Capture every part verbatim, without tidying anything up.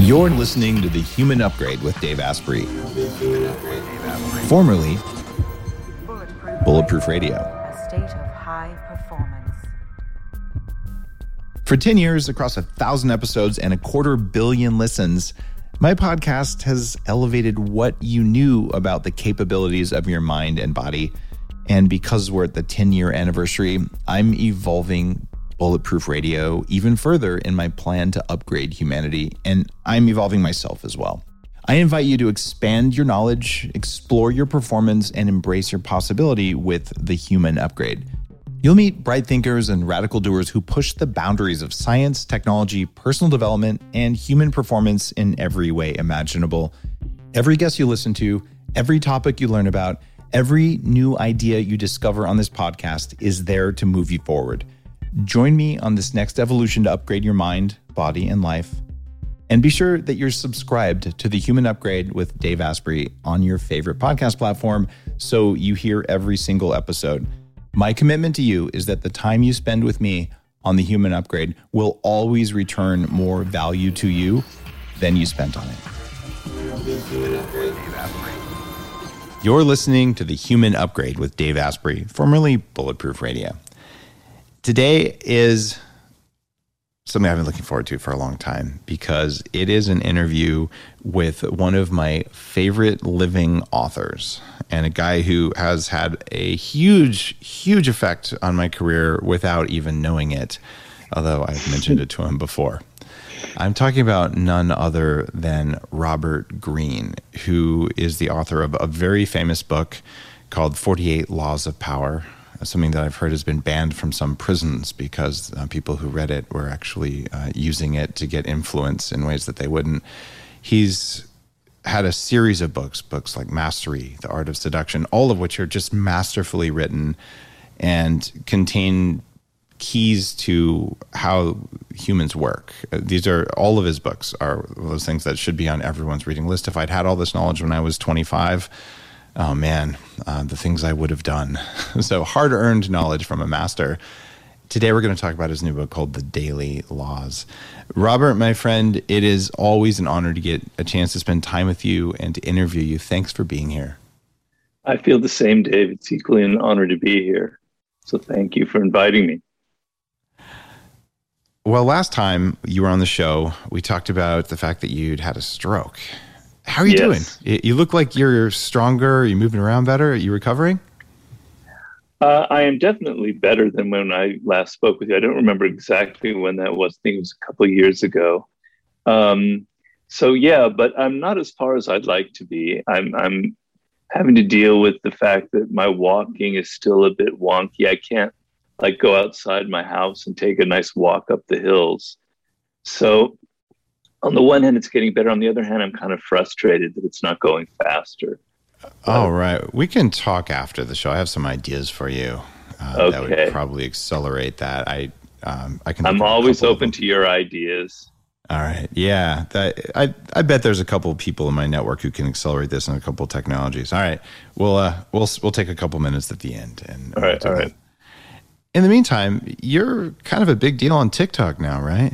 You're listening to The Human Upgrade with Dave Asprey, formerly Bulletproof, Bulletproof Radio. A state of high performance. For ten years, across a thousand episodes and a quarter billion listens, my podcast has elevated what you knew about the capabilities of your mind and body. And because we're at the ten-year anniversary, I'm evolving Bulletproof Radio even further in my plan to upgrade humanity, and I'm evolving myself as well. I invite you to expand your knowledge, explore your performance, and embrace your possibility with The Human Upgrade. You'll meet bright thinkers and radical doers who push the boundaries of science, technology, personal development, and human performance in every way imaginable. Every guest you listen to, every topic you learn about, every new idea you discover on this podcast is there to move you forward. Join me on this next evolution to upgrade your mind, body, and life. And be sure that you're subscribed to The Human Upgrade with Dave Asprey on your favorite podcast platform so you hear every single episode. My commitment to you is that the time you spend with me on The Human Upgrade will always return more value to you than you spent on it. You're listening to The Human Upgrade with Dave Asprey, formerly Bulletproof Radio. Today is something I've been looking forward to for a long time because it is an interview with one of my favorite living authors and a guy who has had a huge, huge effect on my career without even knowing it, although I've mentioned it to him before. I'm talking about none other than Robert Greene, who is the author of a very famous book called forty-eight Laws of Power, something that I've heard has been banned from some prisons because uh, people who read it were actually uh, using it to get influence in ways that they wouldn't. He's had a series of books, books like Mastery, The Art of Seduction, all of which are just masterfully written and contain keys to how humans work. Uh, these are, all of his books are those things that should be on everyone's reading list. If I'd had all this knowledge when I was twenty-five, oh man, uh, the things I would have done. So hard-earned knowledge from a master. Today we're going to talk about his new book called The Daily Laws. Robert, my friend, it is always an honor to get a chance to spend time with you and to interview you. Thanks for being here. I feel the same, Dave. It's equally an honor to be here. So thank you for inviting me. Well, last time you were on the show, we talked about the fact that you'd had a stroke. How are you yes. doing? You look like you're stronger. Are you moving around better? Are you recovering? Uh, I am definitely better than when I last spoke with you. I don't remember exactly when that was. I think it was a couple of years ago. Um, so yeah, but I'm not as far as I'd like to be. I'm, I'm having to deal with the fact that my walking is still a bit wonky. I can't like go outside my house and take a nice walk up the hills. So on the one hand, it's getting better. On the other hand, I'm kind of frustrated that it's not going faster. All uh, right. We can talk after the show. I have some ideas for you uh, okay. that would probably accelerate that. I um, I can. I'm always open to your ideas. All right. Yeah. That, I I bet there's a couple of people in my network who can accelerate this and a couple of technologies. All right. We'll uh we'll we'll take a couple minutes at the end. And all right. All right. In the meantime, you're kind of a big deal on TikTok now, right?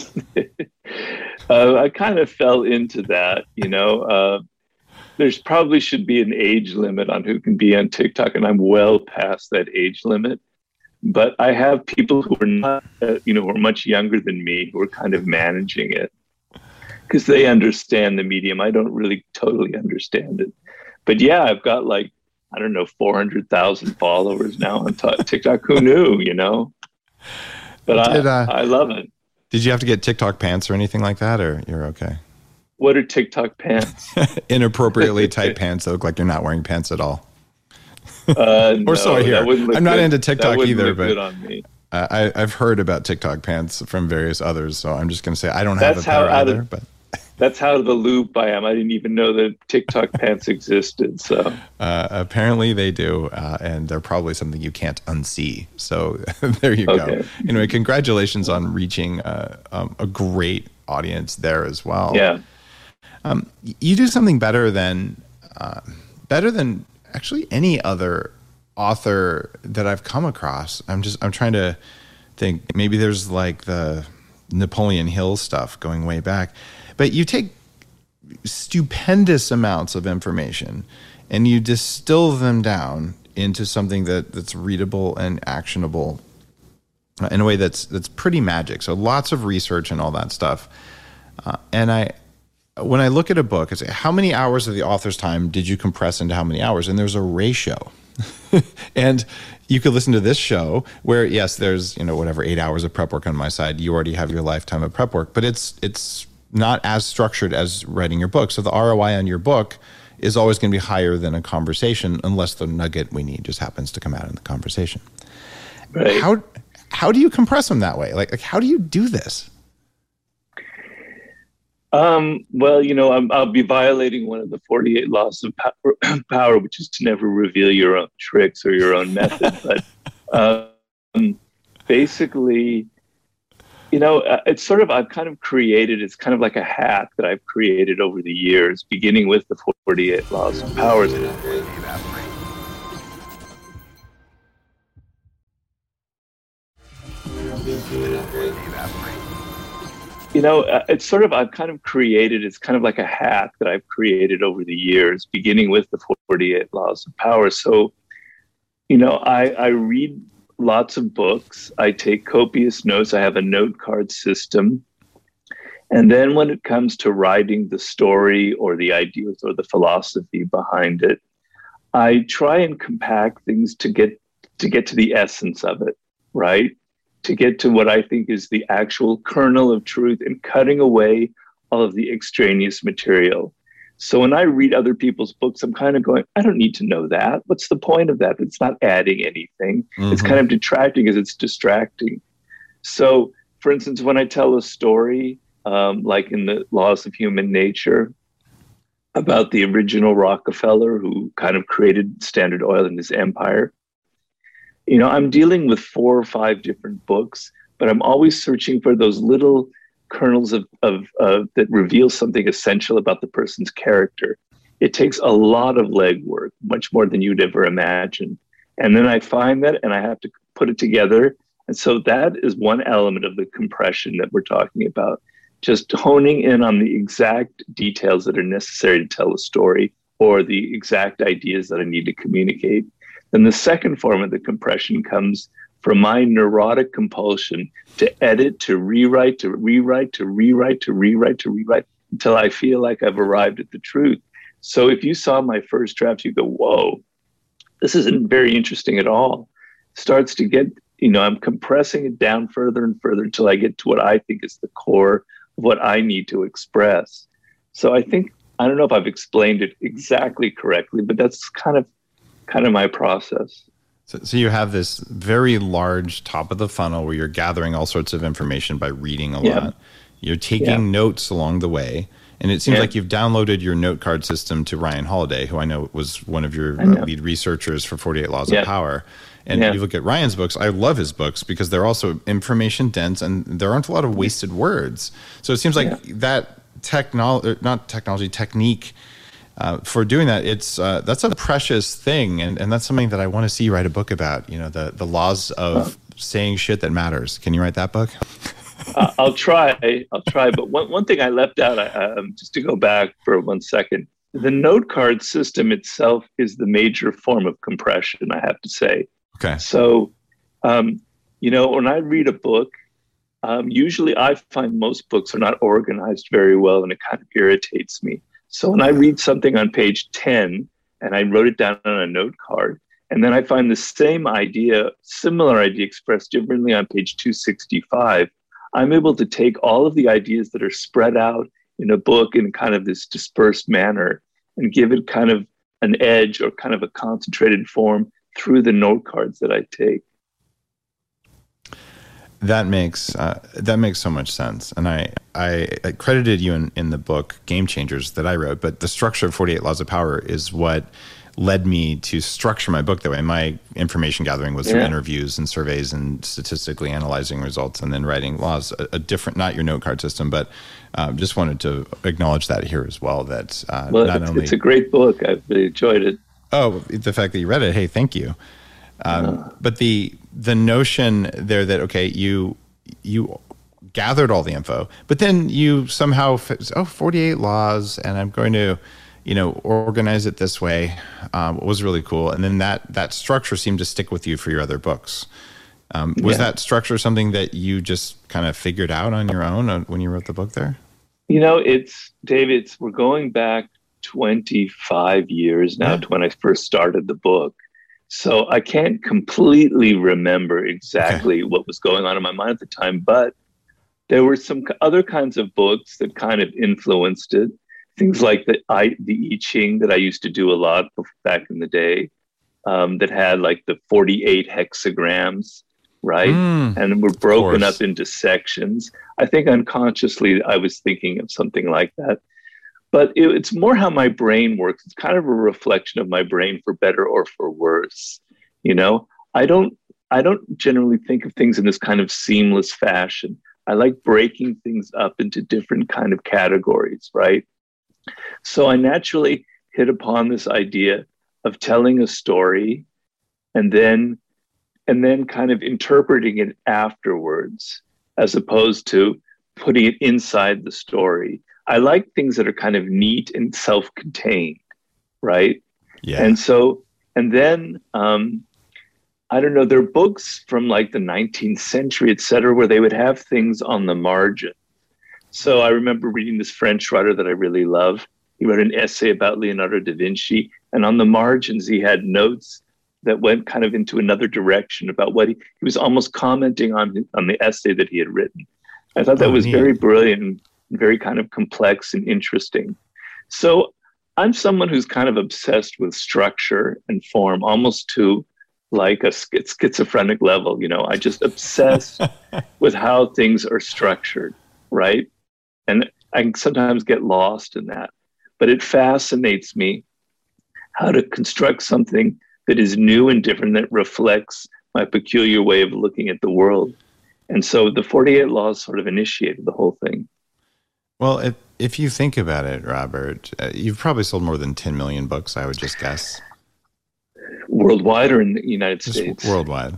uh, I kind of fell into that, you know. Uh, there's probably should be an age limit on who can be on TikTok, and I'm well past that age limit. But I have people who are not, uh, you know, who are much younger than me who are kind of managing it because they understand the medium. I don't really totally understand it. But yeah, I've got like, I don't know, four hundred thousand followers now on t- TikTok. Who knew, you know? But Did, I, uh, I love it. Did you have to get TikTok pants or anything like that, or you're okay? What are TikTok pants? Inappropriately tight pants that look like you're not wearing pants at all. Uh, or no, sorry, here. I'm good. not into TikTok that either, look but good on me. Uh, I, I've heard about TikTok pants from various others, so I'm just going to say I don't That's have a pair either. Of, but that's how the loop I am. I didn't even know that TikTok pants existed. So uh, apparently they do, uh, and they're probably something you can't unsee. So there you okay. go. Anyway, congratulations on reaching uh, um, a great audience there as well. Yeah. Um, you do something better than uh, better than actually any other author that I've come across. I'm just I'm trying to think. Maybe there's like the Napoleon Hill stuff going way back. But you take stupendous amounts of information and you distill them down into something that, that's readable and actionable in a way that's that's pretty magic. So lots of research and all that stuff. Uh, and I, when I look at a book, I say, how many hours of the author's time did you compress into how many hours? And there's a ratio. And you could listen to this show where, yes, there's, you know, whatever, eight hours of prep work on my side. You already have your lifetime of prep work, but it's it's not as structured as writing your book. So the R O I on your book is always going to be higher than a conversation unless the nugget we need just happens to come out in the conversation. Right. How how do you compress them that way? Like, like how do you do this? Um, well, you know, I'm, I'll be violating one of the forty-eight laws of power, power, which is to never reveal your own tricks or your own method. But um, basically, you know, it's sort of, I've kind of created, it's kind of like a hack that I've created over the years, beginning with the forty-eight laws of power. You know, it's sort of, I've kind of created, it's kind of like a hack that I've created over the years, beginning with the forty-eight laws of power. So, you know, I, I read lots of books. I take copious notes. I have a note card system. And then when it comes to writing the story or the ideas or the philosophy behind it, I try and compact things to get to get to the essence of it, right? To get to what I think is the actual kernel of truth and cutting away all of the extraneous material. So when I read other people's books, I'm kind of going, I don't need to know that. What's the point of that? It's not adding anything. Mm-hmm. It's kind of detracting as it's distracting. So, for instance, when I tell a story, um, like in the Laws of Human Nature, about the original Rockefeller who kind of created Standard Oil in his empire, you know, I'm dealing with four or five different books, but I'm always searching for those little kernels of, of uh, that reveal something essential about the person's character. It takes a lot of legwork, much more than you'd ever imagine. And then I find that and I have to put it together. And so that is one element of the compression that we're talking about, just honing in on the exact details that are necessary to tell a story or the exact ideas that I need to communicate. Then the second form of the compression comes from my neurotic compulsion to edit, to rewrite, to rewrite, to rewrite, to rewrite, to rewrite, until I feel like I've arrived at the truth. So if you saw my first draft, you go, whoa, this isn't very interesting at all. Starts to get, you know, I'm compressing it down further and further until I get to what I think is the core of what I need to express. So I think, I don't know if I've explained it exactly correctly, but that's kind of kind of my process. So, so you have this very large top of the funnel where you're gathering all sorts of information by reading a yeah. lot. You're taking yeah. notes along the way. And it seems yeah. like you've downloaded your note card system to Ryan Holiday, who I know was one of your uh, lead researchers for forty-eight Laws yeah. of Power. And yeah. you look at Ryan's books, I love his books because they're also information dense and there aren't a lot of wasted words. So it seems like yeah. that technology, not technology, technique, Uh, for doing that, it's uh, that's a precious thing, and, and that's something that I want to see you write a book about. You know, the the laws of uh, saying shit that matters. Can you write that book? uh, I'll try. I'll try. But one one thing I left out, um, just to go back for one second, the note card system itself is the major form of compression, I have to say. Okay. So, um, you know, when I read a book, um, usually I find most books are not organized very well, and it kind of irritates me. So when I read something on page ten and I wrote it down on a note card, and then I find the same idea, similar idea expressed differently on page two sixty-five, I'm able to take all of the ideas that are spread out in a book in kind of this dispersed manner and give it kind of an edge or kind of a concentrated form through the note cards that I take. That makes uh, that makes so much sense, and I I credited you in, in the book Game Changers that I wrote, but the structure of forty-eight Laws of Power is what led me to structure my book that way. My information gathering was through yeah. interviews and surveys and statistically analyzing results, and then writing laws. A, a different, not your note card system, but uh, just wanted to acknowledge that here as well. That uh, well, not it's, only it's a great book. I've really enjoyed it. Oh, the fact that you read it, hey, thank you. Um, but the the notion there that, okay, you you gathered all the info, but then you somehow, oh, forty-eight laws, and I'm going to, you know, organize it this way. Um, was really cool. And then that, that structure seemed to stick with you for your other books. Um, was yeah. that structure something that you just kind of figured out on your own when you wrote the book there? You know, it's, David, it's, we're going back twenty-five years now yeah. to when I first started the book. So I can't completely remember exactly okay. what was going on in my mind at the time, but there were some other kinds of books that kind of influenced it. Things like the I, the I Ching that I used to do a lot back in the day, um, that had like the forty-eight hexagrams, right? Mm, and were broken up into sections. I think unconsciously I was thinking of something like that. But it, it's more how my brain works. It's kind of a reflection of my brain, for better or for worse. You know, I don't I don't generally think of things in this kind of seamless fashion. I like breaking things up into different kind of categories, right? So I naturally hit upon this idea of telling a story and then and then kind of interpreting it afterwards, as opposed to putting it inside the story. I like things that are kind of neat and self-contained, right? Yeah. And so, and then, um, I don't know, there are books from like the nineteenth century, et cetera, where they would have things on the margin. So I remember reading this French writer that I really love. He wrote an essay about Leonardo da Vinci, and on the margins, he had notes that went kind of into another direction about what he, he was almost commenting on, on the essay that he had written. I thought that oh, was neat. Very brilliant, very kind of complex and interesting. So I'm someone who's kind of obsessed with structure and form, almost to like a schizophrenic level. You know, I just obsess with how things are structured, right? And I can sometimes get lost in that. But it fascinates me how to construct something that is new and different, that reflects my peculiar way of looking at the world. And so the forty-eight Laws sort of initiated the whole thing. Well, if, if you think about it, Robert, uh, you've probably sold more than ten million books, I would just guess. Worldwide or in the United just States? Worldwide.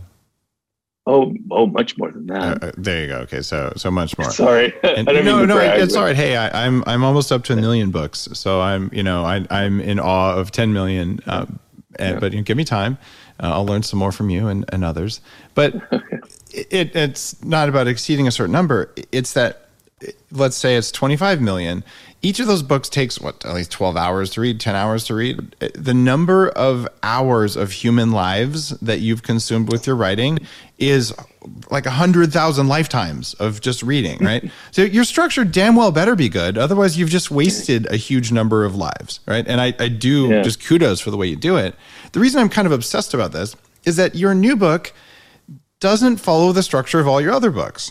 Oh, oh, much more than that. Uh, there you go. Okay, so so much more. Sorry, and, I don't no, mean to no, brag, it's but... all right. Hey, I, I'm I'm almost up to a million books, so I'm you know I I'm in awe of ten million. Uh, and, yeah. But you know, give me time. Uh, I'll learn some more from you and, and others. But okay. it it's not about exceeding a certain number. It's that, let's say it's twenty-five million. Each of those books takes, what, at least twelve hours to read, ten hours to read. The number of hours of human lives that you've consumed with your writing is like one hundred thousand lifetimes of just reading, right? So your structure damn well better be good. Otherwise, you've just wasted a huge number of lives, right? And I, I do yeah. just kudos for the way you do it. The reason I'm kind of obsessed about this is that your new book doesn't follow the structure of all your other books.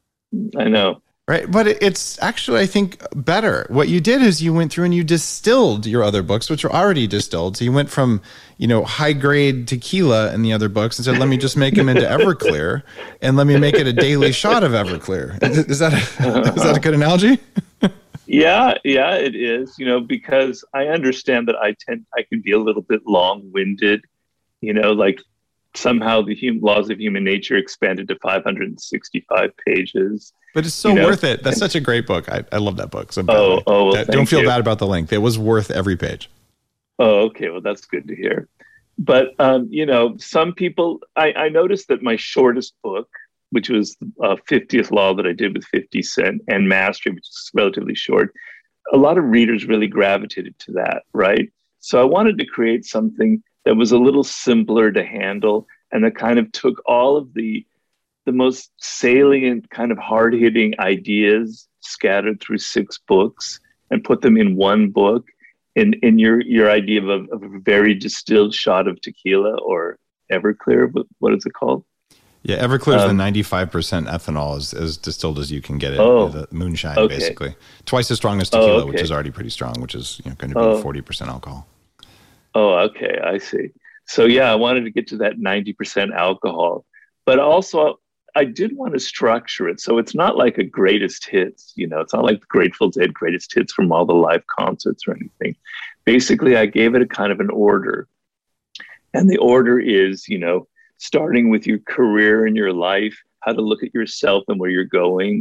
I know. Right. But it's actually, I think, better. What you did is you went through and you distilled your other books, which are already distilled. So you went from, you know, high grade tequila in the other books and said, let me just make them into Everclear and let me make it a daily shot of Everclear. Is that a, is that a good analogy? Yeah, yeah, it is, you know, because I understand that I tend, I can be a little bit long winded, you know, like somehow the hum, laws of human nature expanded to five hundred sixty-five pages. But it's so you know? worth it. That's such a great book. I, I love that book. So oh, oh, well, don't feel you. bad about the length. It was worth every page. Oh, okay. Well, that's good to hear. But, um, you know, some people, I, I noticed that my shortest book, which was uh, fiftieth Law that I did with fifty Cent, and Mastery, which is relatively short, a lot of readers really gravitated to that, right? So I wanted to create something that was a little simpler to handle and that kind of took all of the the most salient kind of hard-hitting ideas scattered through six books and put them in one book in, in your, your idea of a, of a very distilled shot of tequila or Everclear. What, what is it called? Yeah, Everclear is um, the ninety-five percent ethanol, as, as distilled as you can get it. Oh, the moonshine, okay. basically. Twice as strong as tequila, oh, okay. which is already pretty strong, which is you know, going to be oh. forty percent alcohol. Oh, okay. I see. So, yeah, I wanted to get to that ninety percent alcohol. But also, I did want to structure it. So it's not like a greatest hits, you know, it's not like the Grateful Dead greatest hits from all the live concerts or anything. Basically, I gave it a kind of an order. And the order is, you know, starting with your career and your life, how to look at yourself and where you're going,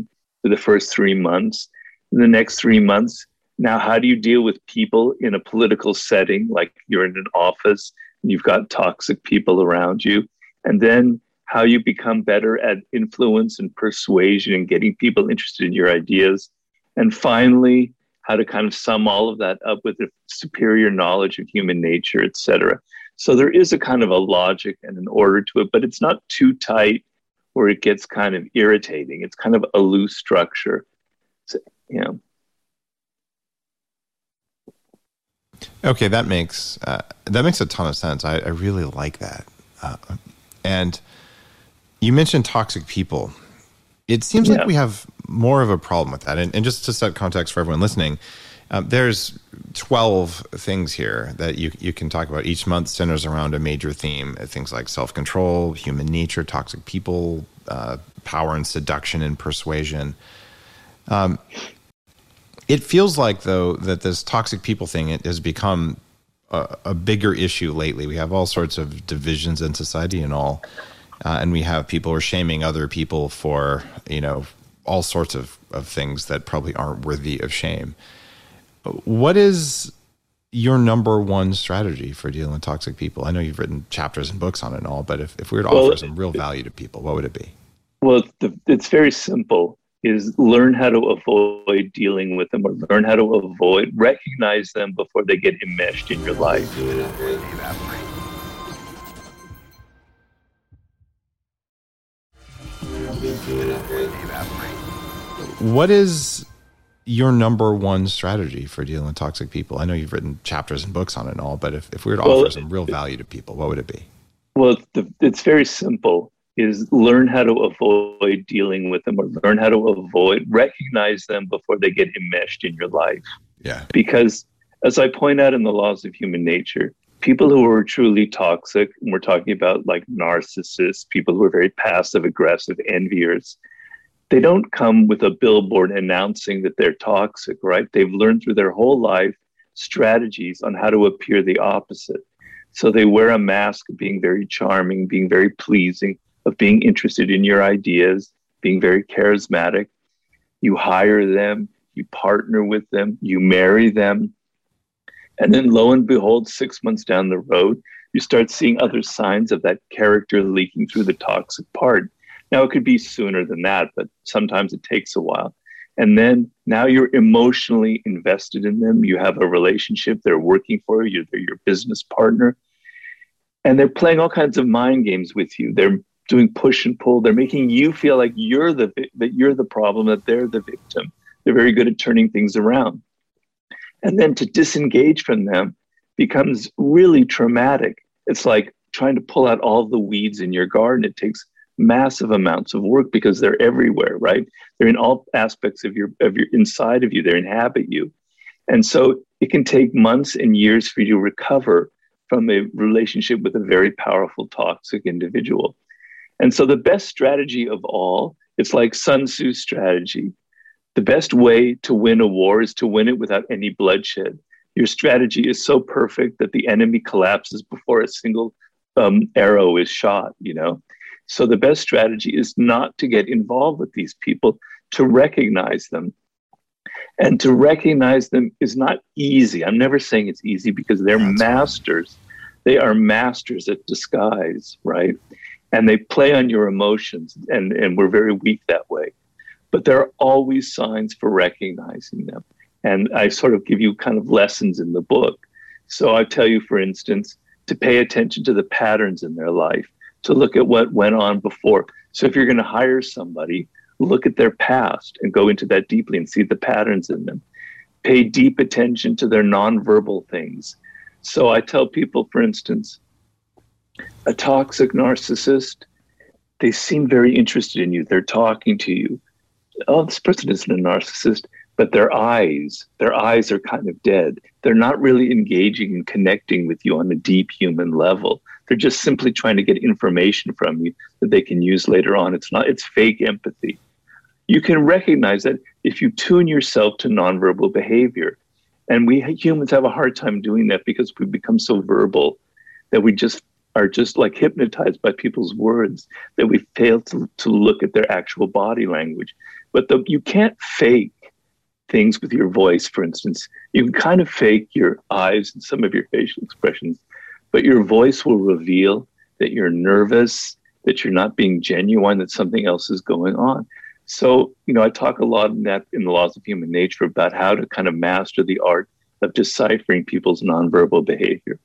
for the first three months. In the next three months, now how do you deal with people in a political setting, like you're in an office and you've got toxic people around you? And then how you become better at influence and persuasion and getting people interested in your ideas. And finally, how to kind of sum all of that up with a superior knowledge of human nature, et cetera. So there is a kind of a logic and an order to it, but it's not too tight where it gets kind of irritating. It's kind of a loose structure. So, you know. Okay, that makes uh, that makes a ton of sense. I, I really like that. Uh, and you mentioned toxic people. It seems yeah. like we have more of a problem with that. And, and just to set context for everyone listening, um, there's twelve things here that you you can talk about. Each month centers around a major theme. Things like self-control, human nature, toxic people, uh, power and seduction and persuasion. Um, it feels like, though, that this toxic people thing it has become a, a bigger issue lately. We have all sorts of divisions in society and all. Uh, and we have people who are shaming other people for, you know, all sorts of, of things that probably aren't worthy of shame. What is your number one strategy for dealing with toxic people? I know you've written chapters and books on it and all, but if, if we were to well, offer some real value to people, what would it be? Well, the, it's very simple, is learn how to avoid dealing with them, or learn how to avoid, recognize them before they get enmeshed in your life. What is your number one strategy for dealing with toxic people? I know you've written chapters and books on it and all, but if, if we were to well, offer some real value to people, what would it be? Well, the, it's very simple, is learn how to avoid dealing with them, or learn how to avoid, recognize them before they get enmeshed in your life. Yeah. Because as I point out in the Laws of Human Nature, people who are truly toxic, and we're talking about like narcissists, people who are very passive, aggressive, enviers, they don't come with a billboard announcing that they're toxic, right? They've learned through their whole life strategies on how to appear the opposite. So they wear a mask of being very charming, being very pleasing, of being interested in your ideas, being very charismatic. You hire them, you partner with them, you marry them. And then lo and behold, six months down the road, you start seeing other signs of that character leaking through the toxic part. Now, it could be sooner than that, but sometimes it takes a while. And then now you're emotionally invested in them. You have a relationship. They're working for you. They're your business partner. And they're playing all kinds of mind games with you. They're doing push and pull. They're making you feel like you're the that you're the problem, that they're the victim. They're very good at turning things around. And then to disengage from them becomes really traumatic. It's like trying to pull out all the weeds in your garden. It takes massive amounts of work because they're everywhere, right? They're in all aspects of your of your inside of you. They inhabit you. And so it can take months and years for you to recover from a relationship with a very powerful, toxic individual. And so the best strategy of all, it's like Sun Tzu's strategy. The best way to win a war is to win it without any bloodshed. Your strategy is so perfect that the enemy collapses before a single um, arrow is shot, you know? So the best strategy is not to get involved with these people, to recognize them. And to recognize them is not easy. I'm never saying it's easy, because they're That's masters. Right. They are masters at disguise, right? And they play on your emotions, and, and we're very weak that way. But there are always signs for recognizing them. And I sort of give you kind of lessons in the book. So I tell you, for instance, to pay attention to the patterns in their life, to look at what went on before. So if you're going to hire somebody, look at their past and go into that deeply and see the patterns in them. Pay deep attention to their nonverbal things. So I tell people, for instance, a toxic narcissist, they seem very interested in you. They're talking to you. Oh, this person isn't a narcissist, but their eyes, their eyes are kind of dead. They're not really engaging and connecting with you on a deep human level. They're just simply trying to get information from you that they can use later on. It's not, it's fake empathy. You can recognize that if you tune yourself to nonverbal behavior. And we humans have a hard time doing that because we become so verbal that we just are just like hypnotized by people's words, that we fail to, to look at their actual body language. But the, you can't fake things with your voice, for instance. You can kind of fake your eyes and some of your facial expressions, but your voice will reveal that you're nervous, that you're not being genuine, that something else is going on. So, you know, I talk a lot in that in the Laws of Human Nature about how to kind of master the art of deciphering people's nonverbal behavior.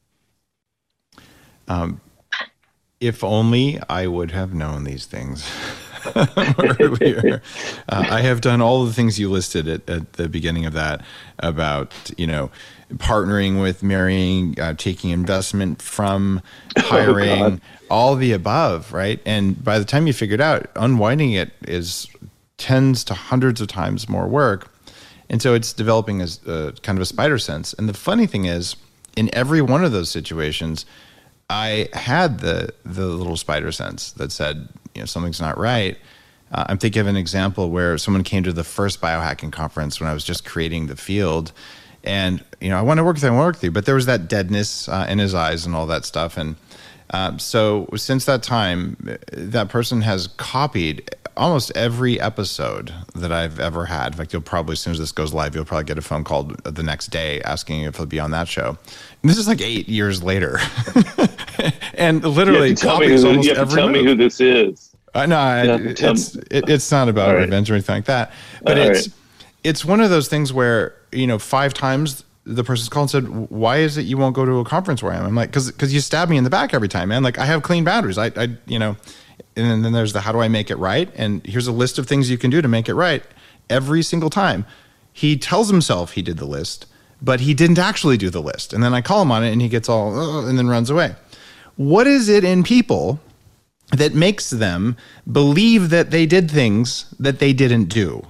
Um, if only I would have known these things earlier. Uh, I have done all the things you listed at, at the beginning of that about, you know, partnering with, marrying, uh, taking investment from, hiring, oh, all the above, right? And by the time you figured out, unwinding it is tens to hundreds of times more work. And so it's developing as a, kind of a spider sense. And the funny thing is, in every one of those situations, I had the the little spider sense that said, you know, something's not right. Uh, I'm thinking of an example where someone came to the first biohacking conference when I was just creating the field. And, you know, I want to work with you, I want to work with you. But there was that deadness uh, in his eyes and all that stuff. And um, so since that time, that person has copied almost every episode that I've ever had. In fact, you'll probably, as soon as this goes live, you'll probably get a phone call the next day asking if he'll be on that show. And this is like eight years later. And literally copies who, almost you have every to tell move. me who this is. Uh, no, I, it's it, it's not about right. revenge or anything like that. But All it's right. it's one of those things where, you know, five times the person's called and said, why is it you won't go to a conference where I am? I'm like, because because you stab me in the back every time, man. Like, I have clean boundaries. I, I you know, and then there's the how do I make it right? And here's a list of things you can do to make it right every single time. He tells himself he did the list, but he didn't actually do the list. And then I call him on it and he gets all, oh, and then runs away. What is it in people that makes them believe that they did things that they didn't do?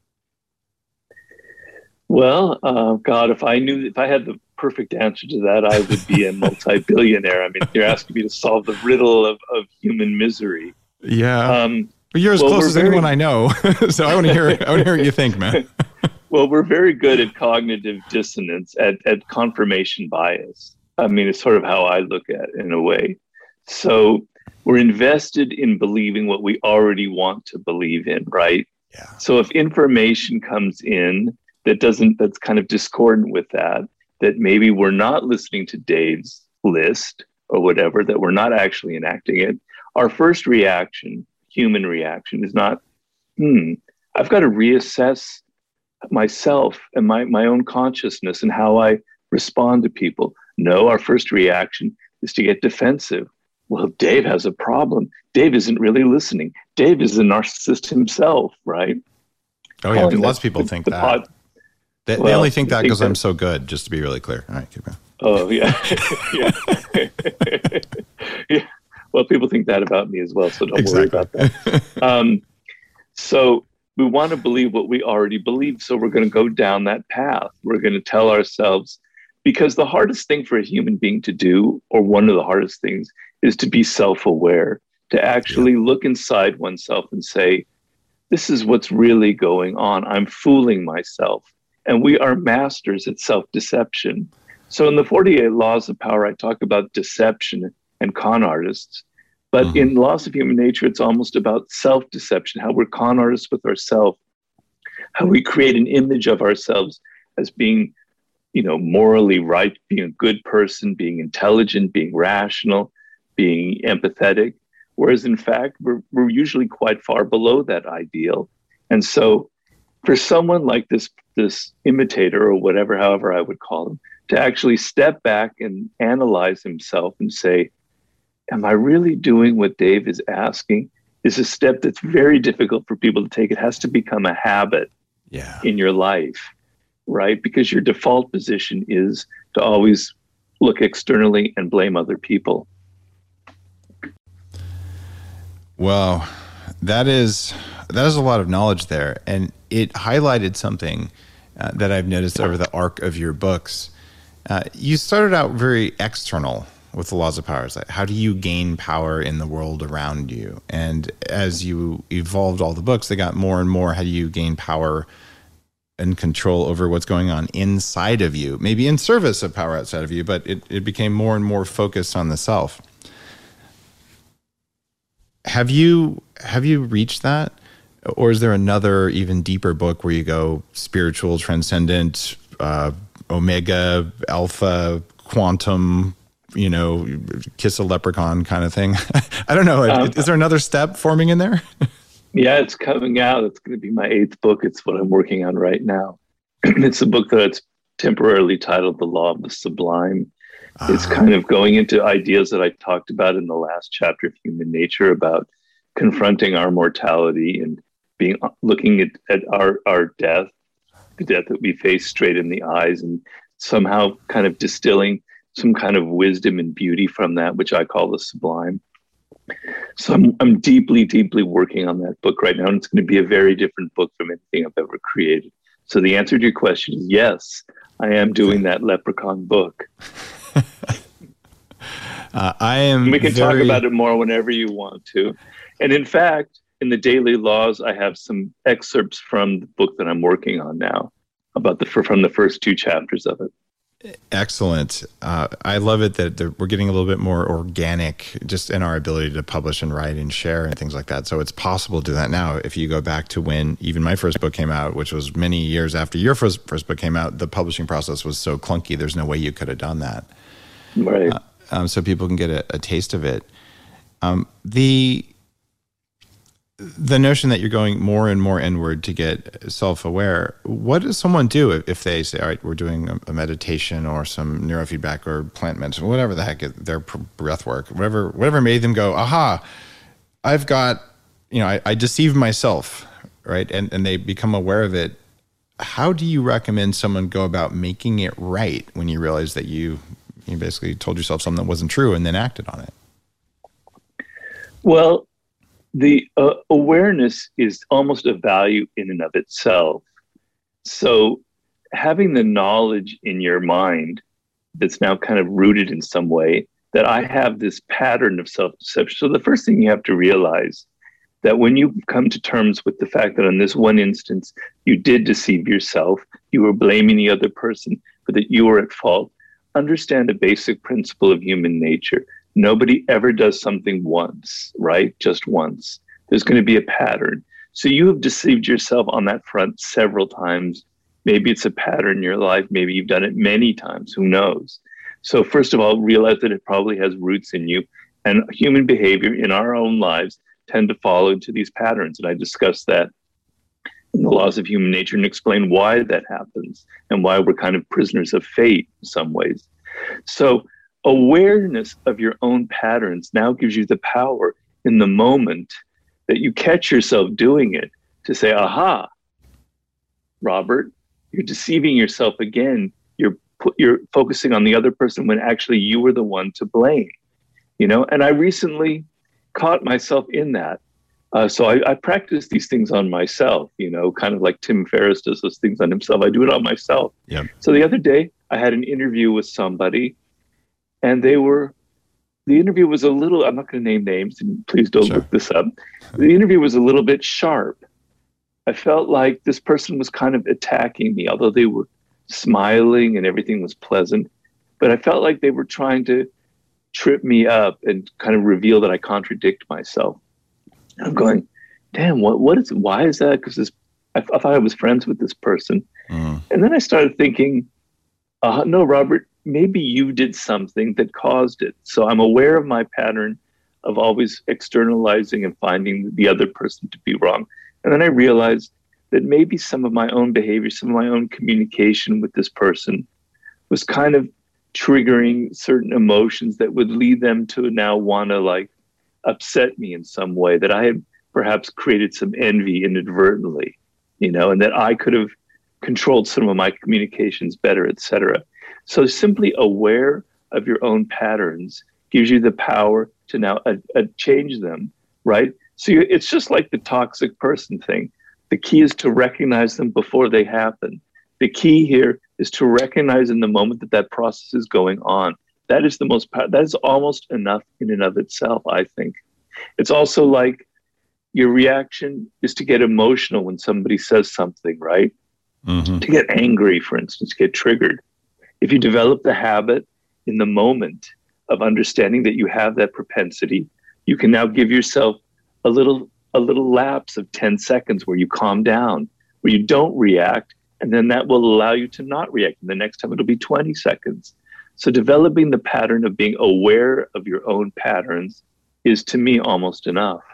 Well, uh, God, if I knew, if I had the perfect answer to that, I would be a multi-billionaire. I mean, you're asking me to solve the riddle of, of human misery. Yeah. Um, but you're as well, close as very, anyone I know. So I want to hear, I want to hear what you think, man. Well, we're very good at cognitive dissonance, at, at confirmation bias. I mean, it's sort of how I look at it in a way. So we're invested in believing what we already want to believe in, right? Yeah. So if information comes in that doesn't, that's kind of discordant with that, that maybe we're not listening to Dave's list or whatever, that we're not actually enacting it, our first reaction, human reaction, is not, hmm, I've got to reassess myself and my, my own consciousness and how I respond to people. No, our first reaction is to get defensive. Well, Dave has a problem. Dave isn't really listening. Dave is a narcissist himself, right? Oh, yeah. Lots of people think the that. pod, They, well, they only think that because that, I'm so good, just to be really clear. All right, keep going. Oh, yeah. yeah. yeah. Well, people think that about me as well, so don't exactly. worry about that. Um, so we want to believe what we already believe, so we're going to go down that path. We're going to tell ourselves, because the hardest thing for a human being to do, or one of the hardest things, is to be self-aware, to actually yeah. look inside oneself and say, this is what's really going on. I'm fooling myself. And we are masters at self-deception. So in the forty-eight Laws of Power, I talk about deception and con artists. But mm-hmm. in Laws of Human Nature, it's almost about self-deception, how we're con artists with ourselves, how we create an image of ourselves as being, you know, morally right, being a good person, being intelligent, being rational, being empathetic. Whereas in fact, we're, we're usually quite far below that ideal. And so for someone like this, this imitator or whatever, however I would call him, to actually step back and analyze himself and say, am I really doing what Dave is asking? Is a step that's very difficult for people to take. It has to become a habit yeah. in your life, right? Because your default position is to always look externally and blame other people. Well, that is that is a lot of knowledge there, and it highlighted something uh, that I've noticed over the arc of your books. Uh, you started out very external with the Laws of Power. Like, how do you gain power in the world around you? And as you evolved all the books, they got more and more. How do you gain power and control over what's going on inside of you? Maybe in service of power outside of you, but it, it became more and more focused on the self. Have you have you reached that? Or is there another even deeper book where you go spiritual, transcendent, uh, omega, alpha, quantum, you know, kiss a leprechaun kind of thing? I don't know. Um, is there another step forming in there? Yeah, it's coming out. It's going to be my eighth book. It's what I'm working on right now. It's a book that's temporarily titled The Law of the Sublime. Uh, it's kind of going into ideas that I talked about in the last chapter of Human Nature about confronting our mortality and being looking at, at our, our death, the death that we face straight in the eyes, and somehow kind of distilling some kind of wisdom and beauty from that, which I call the sublime. So I'm, I'm deeply, deeply working on that book right now, and it's going to be a very different book from anything I've ever created. So the answer to your question is yes, I am doing that leprechaun book. uh, I am. We can very... talk about it more whenever you want to. And in fact, in the Daily Laws, I have some excerpts from the book that I'm working on now about the from the first two chapters of it. Excellent. Uh, I love it that we're getting a little bit more organic just in our ability to publish and write and share and things like that. So it's possible to do that now. If you go back to when even my first book came out, which was many years after your first, first book came out, the publishing process was so clunky. There's no way you could have done that. Right. Uh, um, so people can get a, a taste of it. Um, the... The notion that you're going more and more inward to get self-aware, what does someone do if, if they say, all right, we're doing a, a meditation or some neurofeedback or plant medicine, whatever the heck, their breath work, whatever, whatever made them go, aha, I've got, you know, I, I deceived myself, right? And, and they become aware of it. How do you recommend someone go about making it right when you realize that you, you basically told yourself something that wasn't true and then acted on it? Well, The uh, awareness is almost a value in and of itself. So having the knowledge in your mind that's now kind of rooted in some way that I have this pattern of self-deception. So the first thing you have to realize that when you come to terms with the fact that in this one instance, you did deceive yourself, you were blaming the other person, but that you were at fault, understand a basic principle of human nature. Nobody ever does something once, right? Just once. There's going to be a pattern. So you have deceived yourself on that front several times. Maybe it's a pattern in your life. Maybe you've done it many times. Who knows? So first of all, realize that it probably has roots in you. And human behavior in our own lives tend to fall into these patterns. And I discussed that in the Laws of Human Nature and explain why that happens and why we're kind of prisoners of fate in some ways. So awareness of your own patterns now gives you the power in the moment that you catch yourself doing it to say, aha, Robert, you're deceiving yourself again. You're you're focusing on the other person when actually you were the one to blame, you know? And I recently caught myself in that. Uh, so I, I practice these things on myself, you know, kind of like Tim Ferriss does those things on himself. I do it on myself. Yeah. So the other day I had an interview with somebody. And they were, the interview was a little, I'm not going to name names, and please don't sure. look this up. The interview was a little bit sharp. I felt like this person was kind of attacking me, although they were smiling and everything was pleasant. But I felt like they were trying to trip me up and kind of reveal that I contradict myself. And I'm going, damn, what, what is, why is that? Because this, I, I thought I was friends with this person. Mm. And then I started thinking, uh, no, Robert, maybe you did something that caused it. So I'm aware of my pattern of always externalizing and finding the other person to be wrong. And then I realized that maybe some of my own behavior, some of my own communication with this person was kind of triggering certain emotions that would lead them to now want to like upset me in some way, that I had perhaps created some envy inadvertently, you know, and that I could have controlled some of my communications better, et cetera. So simply aware of your own patterns gives you the power to now uh, uh, change them, right? So you, it's just like the toxic person thing. The key is to recognize them before they happen. The key here is to recognize in the moment that that process is going on. That is the most, that is almost enough in and of itself, I think. It's also like your reaction is to get emotional when somebody says something, right? Mm-hmm. To get angry, for instance, get triggered. If you develop the habit in the moment of understanding that you have that propensity, you can now give yourself a little a little lapse of ten seconds where you calm down, where you don't react, and then that will allow you to not react. And the next time it'll be twenty seconds. So developing the pattern of being aware of your own patterns is, to me, almost enough.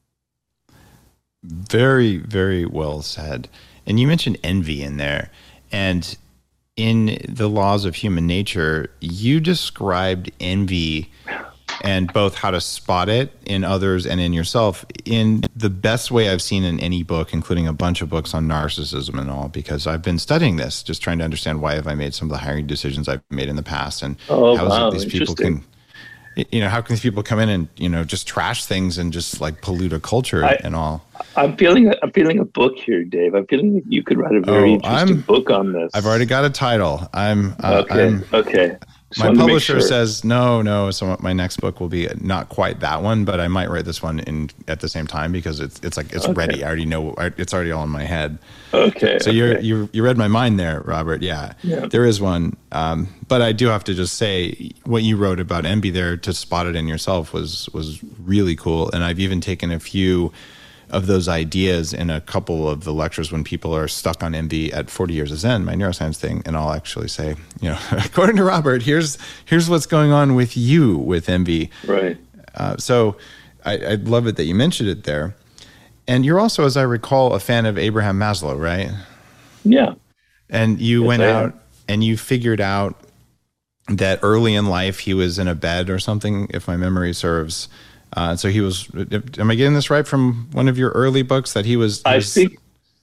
Very, very well said. And you mentioned envy in there. And in the laws of human nature, you described envy and both how to spot it in others and in yourself in the best way I've seen in any book, including a bunch of books on narcissism and all, because I've been studying this, just trying to understand why have I made some of the hiring decisions I've made in the past, and oh, how is wow, it these people can, you know, how can these people come in and, you know, just trash things and just like pollute a culture I, and all. I'm feeling, I'm feeling a book here, Dave. I'm feeling that you could write a very oh, interesting I'm, book on this. I've already got a title. I'm uh, okay. I'm, okay. My publisher sure. says, no, no, so my next book will be not quite that one, but I might write this one in at the same time because it's it's like, it's okay. ready. I already know, it's already all in my head. Okay. So, so okay. you're, you you read my mind there, Robert. Yeah, yeah. There is one. Um, but I do have to just say what you wrote about envy there, to spot it in yourself, was was really cool. And I've even taken a few of those ideas in a couple of the lectures when people are stuck on envy at forty years of Zen, my neuroscience thing, and I'll actually say, you know, according to Robert, here's here's what's going on with you with envy. Right. Uh, so I, I love it that you mentioned it there. And you're also, as I recall, a fan of Abraham Maslow, right? Yeah. And you yes, went I out am. and you figured out that early in life he was in a bed or something, if my memory serves. Uh, so he was, am I getting this right from one of your early books that he was? He I was, think,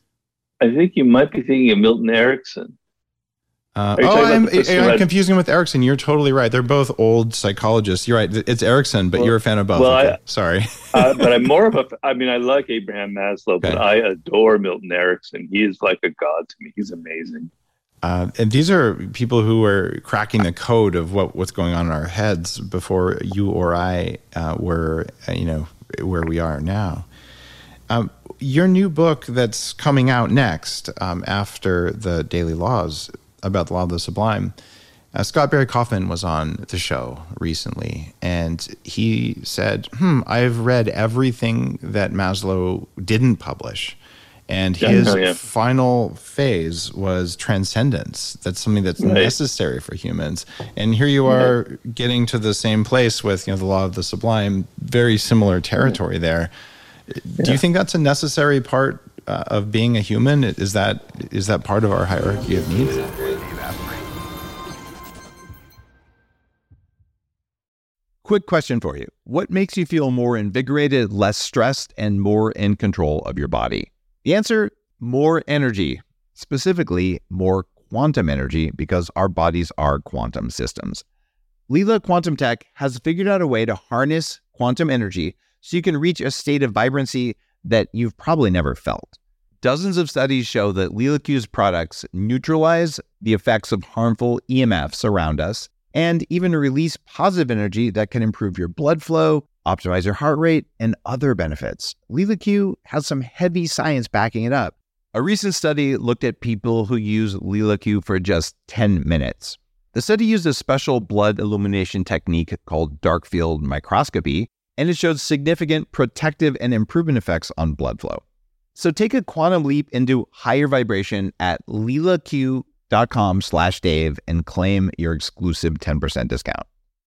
I think you might be thinking of Milton Erickson. Uh, oh, I'm, I'm confusing him with Erickson. You're totally right. They're both old psychologists. You're right. It's Erickson, but well, you're a fan of both. Well, okay. I, Sorry. uh, but I'm more of a, I mean, I like Abraham Maslow, okay. but I adore Milton Erickson. He is like a god to me. He's amazing. Uh, and these are people who are cracking the code of what, what's going on in our heads before you or I uh, were, uh, you know, where we are now. Um, your new book that's coming out next um, after the Daily Laws, about the law of the sublime, uh, Scott Barry Kaufman was on the show recently, and he said, hmm, I've read everything that Maslow didn't publish. And his yeah, yeah. final phase was transcendence. That's something that's right. necessary for humans. And here you are yeah. getting to the same place with, you know, the law of the sublime, very similar territory there. Yeah. Do you think that's a necessary part uh, of being a human? Is that is that part of our hierarchy of needs? Quick question for you. What makes you feel more invigorated, less stressed, and more in control of your body? The answer, more energy, specifically more quantum energy, because our bodies are quantum systems. Leela Quantum Tech has figured out a way to harness quantum energy so you can reach a state of vibrancy that you've probably never felt. Dozens of studies show that LeelaQ's products neutralize the effects of harmful E M Fs around us and even release positive energy that can improve your blood flow, optimize your heart rate, and other benefits. LeelaQ has some heavy science backing it up. A recent study looked at people who use LeelaQ for just ten minutes. The study used a special blood illumination technique called dark field microscopy, and it showed significant protective and improvement effects on blood flow. So take a quantum leap into higher vibration at leelaq.com slash Dave and claim your exclusive ten percent discount.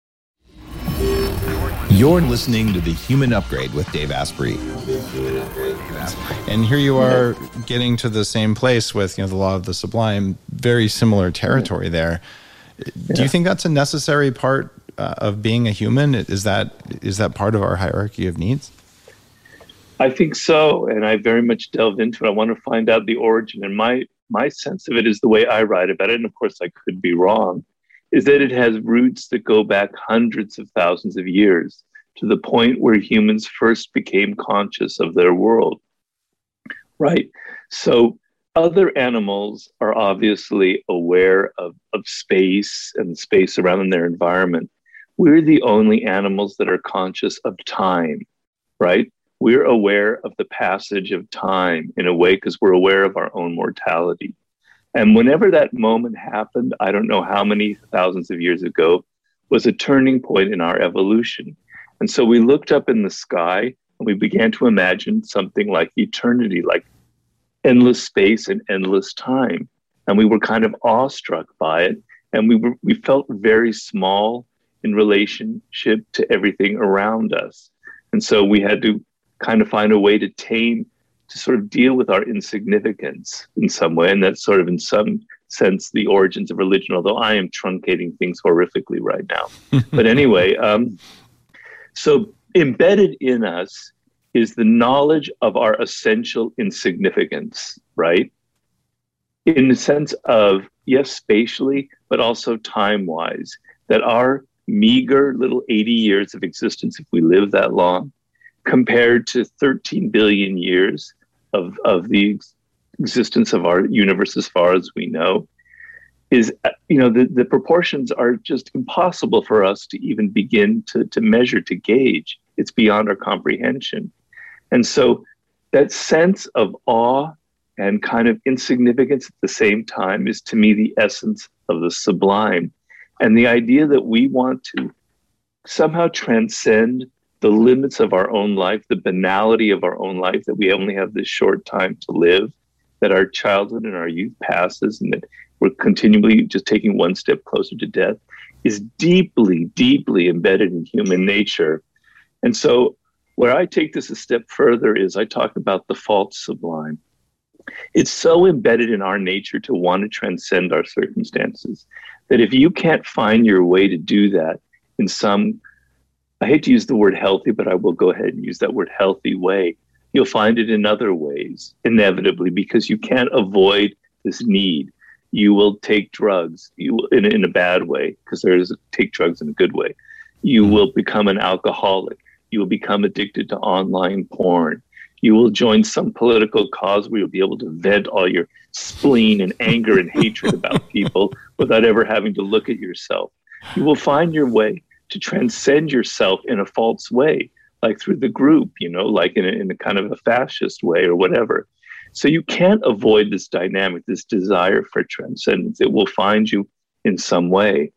You're listening to The Human Upgrade with Dave Asprey. And here you are getting to the same place with, you know, the law of the sublime, very similar territory there. Yeah. Do you think that's a necessary part uh, of being a human? Is that is that part of our hierarchy of needs? I think so, and I very much delved into it. I want to find out the origin, and my my sense of it is the way I write about it, and of course I could be wrong, is that it has roots that go back hundreds of thousands of years to the point where humans first became conscious of their world, right? So other animals are obviously aware of, of space and space around their environment. We're the only animals that are conscious of time, right? We're aware of the passage of time in a way because we're aware of our own mortality. And whenever that moment happened, I don't know how many thousands of years ago, was a turning point in our evolution. And so we looked up in the sky and we began to imagine something like eternity, like endless space and endless time. And we were kind of awestruck by it. And we were, we felt very small in relationship to everything around us. And so we had to kind of find a way to tame, to sort of deal with our insignificance in some way. And that's sort of in some sense the origins of religion, although I am truncating things horrifically right now. But anyway, um, so embedded in us is the knowledge of our essential insignificance, right? In the sense of, yes, spatially, but also time-wise, that our meager little eighty years of existence, if we live that long, compared to thirteen billion years of, of the ex- existence of our universe as far as we know, is, you know, the, the proportions are just impossible for us to even begin to, to measure, to gauge. It's beyond our comprehension. And so that sense of awe and kind of insignificance at the same time is, to me, the essence of the sublime. And the idea that we want to somehow transcend the limits of our own life, the banality of our own life, that we only have this short time to live, that our childhood and our youth passes, and that we're continually just taking one step closer to death, is deeply, deeply embedded in human nature. And so where I take this a step further is I talk about the false sublime. It's so embedded in our nature to want to transcend our circumstances that if you can't find your way to do that in some, I hate to use the word healthy, but I will go ahead and use that word healthy way, you'll find it in other ways, inevitably, because you can't avoid this need. You will take drugs you will, in, in a bad way, because there is a take drugs in a good way. You will become an alcoholic. You will become addicted to online porn. You will join some political cause where you'll be able to vent all your spleen and anger and hatred about people without ever having to look at yourself. You will find your way to transcend yourself in a false way, like through the group, you know, like in a, in a kind of a fascist way or whatever. So you can't avoid this dynamic, this desire for transcendence. It will find you in some way.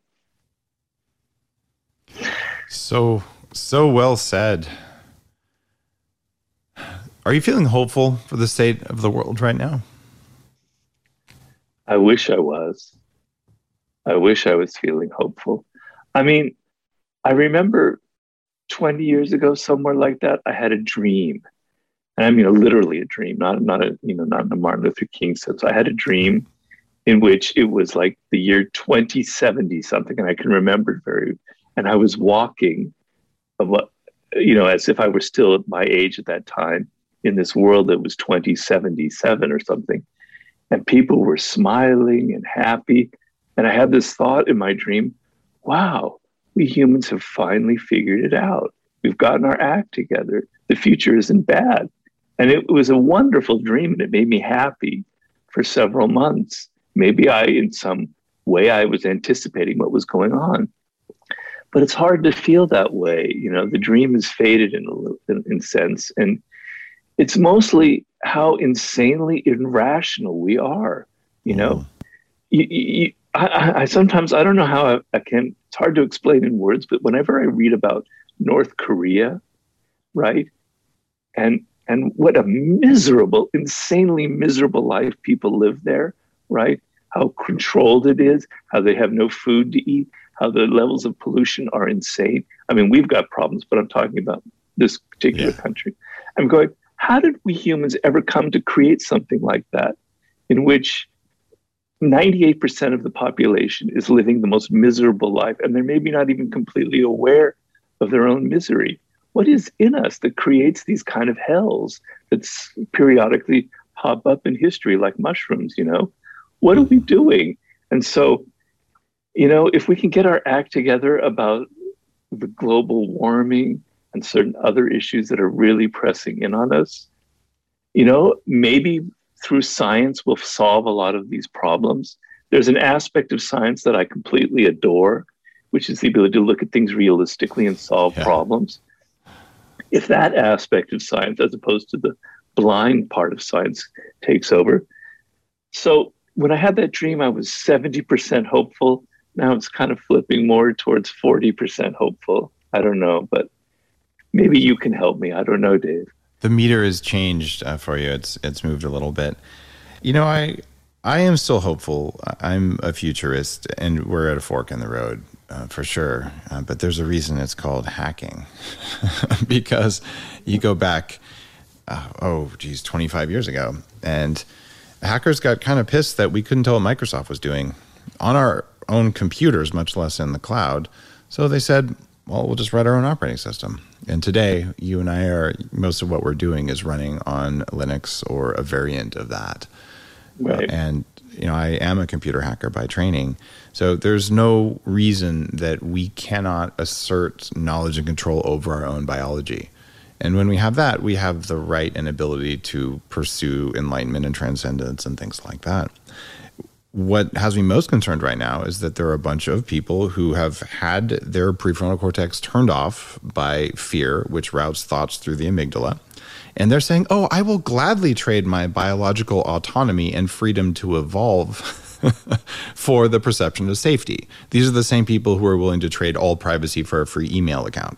So, so well said. Are you feeling hopeful for the state of the world right now? I wish I was. I wish I was feeling hopeful. I mean, I remember twenty years ago, somewhere like that, I had a dream. And I mean, a, literally a dream, not, not a, you know, not in a Martin Luther King sense. I had a dream in which it was like the year twenty seventy something, and I can remember it very, and I was walking of what, you know, as if I were still at my age at that time, in this world that was twenty seventy-seven or something. And people were smiling and happy. And I had this thought in my dream, wow, we humans have finally figured it out. We've gotten our act together. The future isn't bad. And it was a wonderful dream, and it made me happy for several months. Maybe I, in some way, I was anticipating what was going on. But it's hard to feel that way. You know, the dream is faded in a in, in sense. And it's mostly how insanely irrational we are. You know, mm. you, you, I, I sometimes, I don't know how I, I can, it's hard to explain in words, but whenever I read about North Korea, right? And, and what a miserable, insanely miserable life people live there, right? How controlled it is, how they have no food to eat, how the levels of pollution are insane. I mean, we've got problems, but I'm talking about this particular yeah. country. I'm going, how did we humans ever come to create something like that, in which ninety-eight percent of the population is living the most miserable life, and they're maybe not even completely aware of their own misery? What is in us that creates these kind of hells that periodically pop up in history like mushrooms, you know? What are we doing? And so, you know, if we can get our act together about the global warming and certain other issues that are really pressing in on us, you know, maybe through science we'll solve a lot of these problems. There's an aspect of science that I completely adore, which is the ability to look at things realistically and solve yeah. problems. If that aspect of science, as opposed to the blind part of science, takes over. So when I had that dream, I was seventy percent hopeful. Now it's kind of flipping more towards forty percent hopeful. I don't know, but maybe you can help me. I don't know, Dave. The meter has changed uh, for you. It's it's moved a little bit. You know, I I am still hopeful. I'm a futurist, and we're at a fork in the road uh, for sure. Uh, but there's a reason it's called hacking, because you go back, uh, oh, geez, twenty-five years ago, and hackers got kind of pissed that we couldn't tell what Microsoft was doing on our own computers, much less in the cloud. So they said, well, we'll just write our own operating system. And today, you and I are, most of what we're doing is running on Linux or a variant of that. Right. Uh, and, you know, I am a computer hacker by training. So there's no reason that we cannot assert knowledge and control over our own biology. And when we have that, we have the right and ability to pursue enlightenment and transcendence and things like that. What has me most concerned right now is that there are a bunch of people who have had their prefrontal cortex turned off by fear, which routes thoughts through the amygdala. And they're saying, oh, I will gladly trade my biological autonomy and freedom to evolve for the perception of safety. These are the same people who are willing to trade all privacy for a free email account.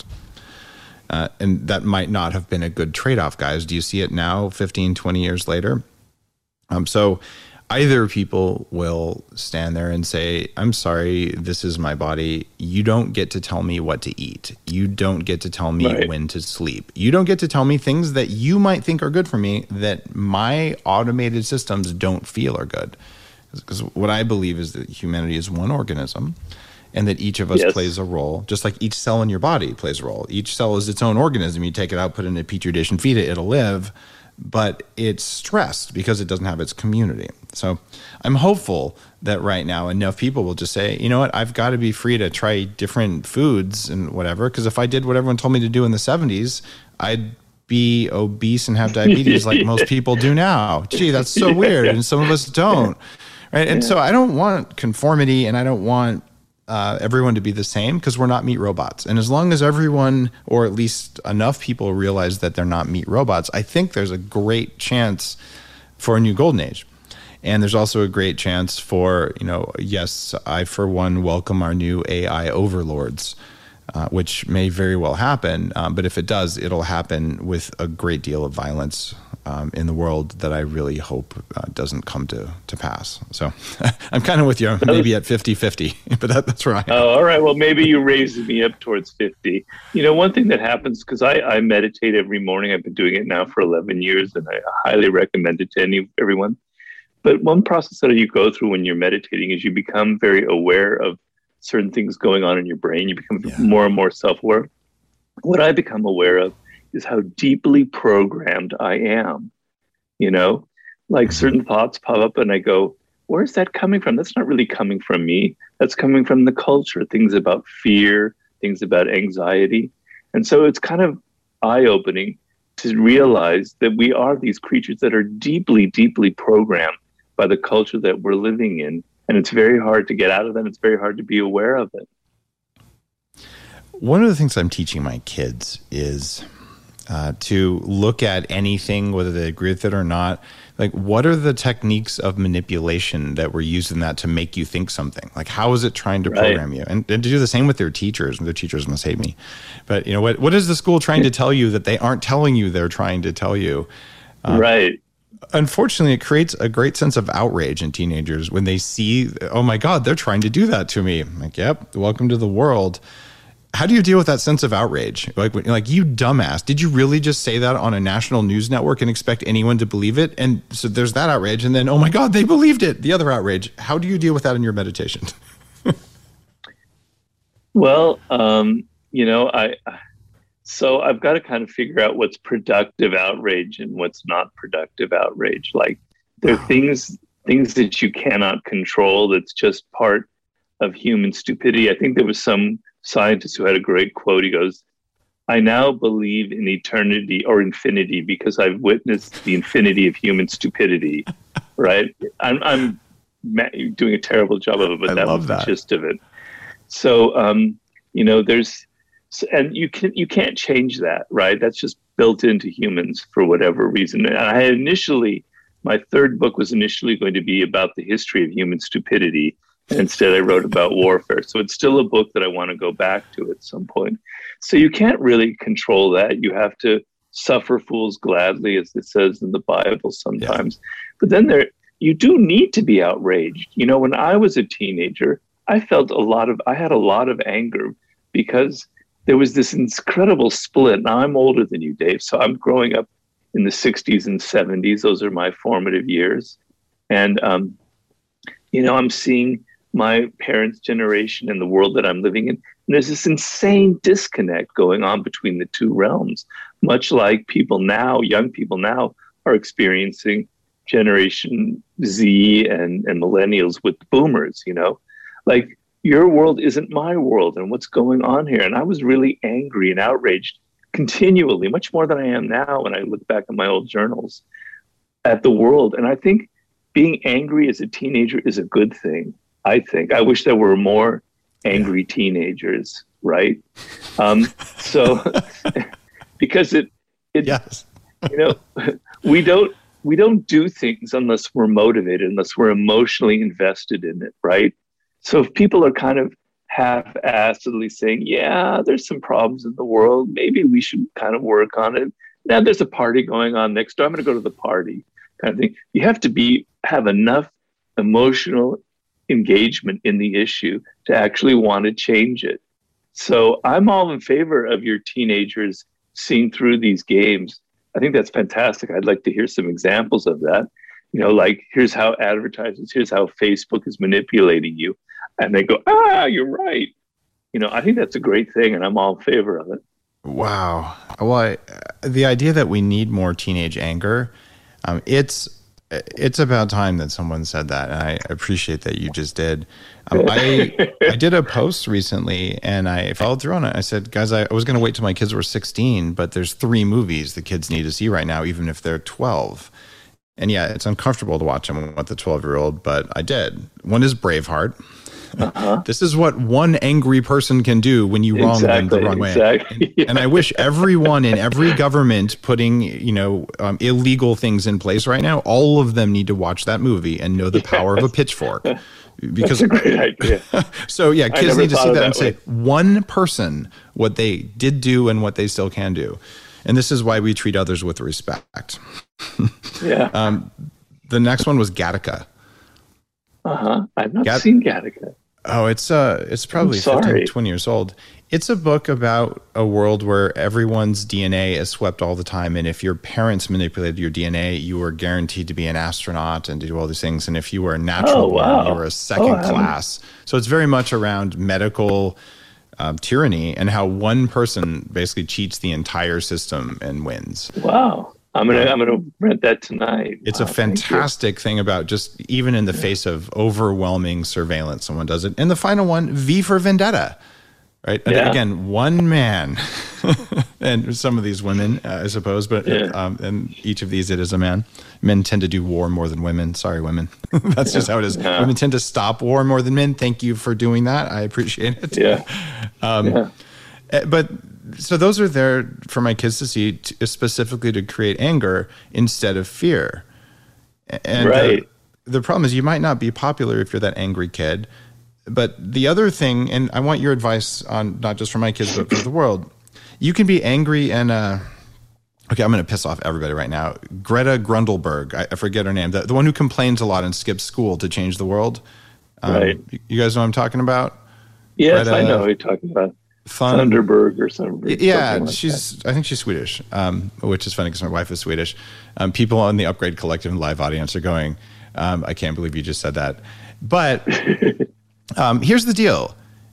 Uh, and that might not have been a good trade-off, guys. Do you see it now, fifteen, twenty years later? Um, so either people will stand there and say, I'm sorry, this is my body. You don't get to tell me what to eat. You don't get to tell me right. when to sleep. You don't get to tell me things that you might think are good for me that my automated systems don't feel are good. Because what I believe is that humanity is one organism, and that each of us yes. plays a role, just like each cell in your body plays a role. Each cell is its own organism. You take it out, put it in a petri dish, and feed it, it'll live. But it's stressed because it doesn't have its community. So I'm hopeful that right now enough people will just say, you know what, I've got to be free to try different foods and whatever. Because if I did what everyone told me to do in the seventies, I'd be obese and have diabetes like most people do now. Gee, that's so weird. And some of us don't. Right. And yeah. so I don't want conformity, and I don't want Uh, everyone to be the same, because we're not meat robots. And as long as everyone, or at least enough people, realize that they're not meat robots, I think there's a great chance for a new golden age. And there's also a great chance for, you know, yes, I for one welcome our new A I overlords, uh, which may very well happen. Um, but if it does, it'll happen with a great deal of violence um, in the world that I really hope uh, doesn't come to, to pass. So I'm kind of with you, maybe at fifty-fifty, but that, that's where I am. Oh, all right. Well, maybe you raised me up towards fifty. You know, one thing that happens, because I, I meditate every morning. I've been doing it now for eleven years, and I highly recommend it to any everyone. But one process that you go through when you're meditating is you become very aware of certain things going on in your brain. You become yeah. more and more self-aware. What I become aware of is how deeply programmed I am. You know, like certain thoughts pop up and I go, where's that coming from? That's not really coming from me. That's coming from the culture, things about fear, things about anxiety. And so it's kind of eye-opening to realize that we are these creatures that are deeply, deeply programmed by the culture that we're living in. And it's very hard to get out of that. It's very hard to be aware of it. One of the things I'm teaching my kids is uh, to look at anything, whether they agree with it or not. Like, what are the techniques of manipulation that were used in that to make you think something? Like, how is it trying to right. program you? And, and to do the same with their teachers. Their teachers must hate me. But, you know, what what is the school trying to tell you that they aren't telling you they're trying to tell you? Um, right. Unfortunately, it creates a great sense of outrage in teenagers when they see, oh my God, they're trying to do that to me. I'm like, yep, welcome to the world. How do you deal with that sense of outrage? Like, like, you dumbass, did you really just say that on a national news network and expect anyone to believe it? And so there's that outrage. And then, oh my God, they believed it. The other outrage. How do you deal with that in your meditation? Well, um, you know, I, so I've got to kind of figure out what's productive outrage and what's not productive outrage. Like, there are things, things that you cannot control. That's just part of human stupidity. I think there was some scientist who had a great quote. He goes, I now believe in eternity or infinity because I've witnessed the infinity of human stupidity. Right? I'm, I'm doing a terrible job of it, but I that love was that. the gist of it. So, um, you know, there's, and you can, you can't change that, right? That's just built into humans for whatever reason. And I had initially, my third book was initially going to be about the history of human stupidity. And instead, I wrote about warfare. So it's still a book that I want to go back to at some point. So you can't really control that. You have to suffer fools gladly, as it says in the Bible sometimes. Yeah. But then there, you do need to be outraged. You know, when I was a teenager, I felt a lot of, I had a lot of anger because there was this incredible split. Now, I'm older than you, Dave, so I'm growing up in the sixties and seventies. Those are my formative years. And, um, you know, I'm seeing my parents' generation and the world that I'm living in. And there's this insane disconnect going on between the two realms, much like people now, young people now, are experiencing Generation Z and, and millennials with boomers, you know? Like, your world isn't my world, and what's going on here? And I was really angry and outraged continually, much more than I am now when I look back at my old journals, at the world. And I think being angry as a teenager is a good thing. I think. I wish there were more angry teenagers, right? Um, so, because it, it yes. you know, we don't we don't do things unless we're motivated, unless we're emotionally invested in it, right? So if people are kind of half-assedly saying, yeah, there's some problems in the world, maybe we should kind of work on it. Now there's a party going on next door, I'm going to go to the party, kind of thing. You have to be have enough emotional engagement in the issue to actually want to change it. So I'm all in favor of your teenagers seeing through these games. I think that's fantastic. I'd like to hear some examples of that. You know, like, here's how advertisers, here's how Facebook is manipulating you. And they go, ah, you're right. You know, I think that's a great thing, and I'm all in favor of it. Wow. Well, I, the idea that we need more teenage anger, um, it's It's about time that someone said that, and I appreciate that you just did. Um, I I did a post recently, and I followed through on it. I said, guys, I was going to wait till my kids were sixteen, but there's three movies the kids need to see right now, even if they're twelve. And yeah, it's uncomfortable to watch them with the twelve-year-old, but I did. One is Braveheart. Uh-huh. This is what one angry person can do when you wrong exactly, them the wrong exactly. way. And, yeah. and I wish everyone in every government putting, you know, um, illegal things in place right now, all of them need to watch that movie and know the power yes. of a pitchfork. Because That's a great idea. So yeah, kids need to see that, that and way. say one person what they did do and what they still can do. And this is why we treat others with respect. yeah. Um, the next one was Gattaca. Uh-huh. I've not Gat- seen Gattaca. Oh, it's uh, it's probably fifteen, twenty years old. It's a book about a world where everyone's D N A is swept all the time. And if your parents manipulated your D N A, you were guaranteed to be an astronaut and to do all these things. And if you were a natural oh, wow. born, you were a second oh, class. So it's very much around medical um, tyranny and how one person basically cheats the entire system and wins. Wow. I'm gonna I'm gonna rent that tonight. It's wow, a fantastic thing about just even in the face of overwhelming surveillance, someone does it. And the final one, V for Vendetta, right? Yeah. Again, one man, and some of these women, uh, I suppose, but yeah. um, and each of these it is a man. Men tend to do war more than women. Sorry, women. That's yeah. just how it is. Yeah. Women tend to stop war more than men. Thank you for doing that. I appreciate it. Yeah. Um, yeah. But. So those are there for my kids to see, to, specifically to create anger instead of fear. And right. the, the problem is you might not be popular if you're that angry kid. But the other thing, and I want your advice on not just for my kids, but for the world. You can be angry and, uh, okay, I'm going to piss off everybody right now. Greta Grundelberg, I, I forget her name, the, the one who complains a lot and skips school to change the world. Um, right. You guys know what I'm talking about? Yes, Greta, I know who you're talking about. Thun- Thunderberg or something. Yeah, something like she's. that. I think she's Swedish, um, which is funny because my wife is Swedish. Um, people on the Upgrade Collective live audience are going, um, I can't believe you just said that. But um, here's the deal.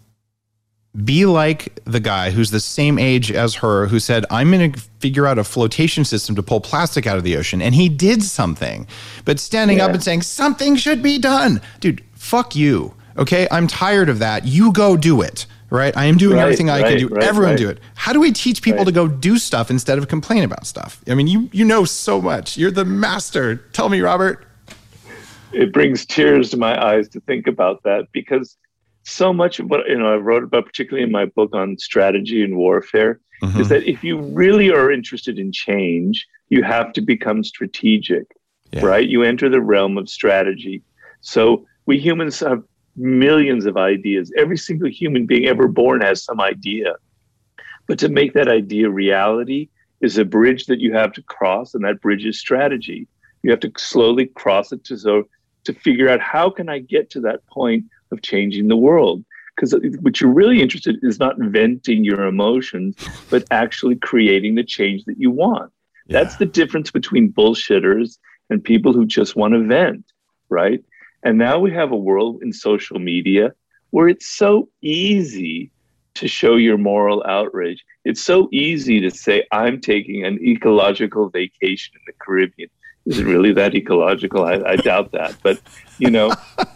Be like the guy who's the same age as her who said, I'm going to figure out a flotation system to pull plastic out of the ocean. And he did something. But standing yeah. up and saying, something should be done. Dude, fuck you. Okay, I'm tired of that. You go do it. Right? I am doing right, everything I right, can do. Right, Everyone right. do it. How do we teach people right. to go do stuff instead of complain about stuff? I mean, you you know so much. You're the master. Tell me, Robert. It brings tears to my eyes to think about that, because so much of what you know I wrote about, particularly in my book on strategy and warfare, mm-hmm. is that if you really are interested in change, you have to become strategic, yeah. right? You enter the realm of strategy. So we humans have millions of ideas. Every single human being ever born has some idea. But to make that idea reality is a bridge that you have to cross, and that bridge is strategy. You have to slowly cross it to so to figure out, how can I get to that point of changing the world? Because what you're really interested in is not venting your emotions, but actually creating the change that you want. Yeah. That's the difference between bullshitters and people who just want to vent, right? And now we have a world in social media where it's so easy to show your moral outrage. It's so easy to say, I'm taking an ecological vacation in the Caribbean. Is it really that ecological? I, I doubt that. But, you know,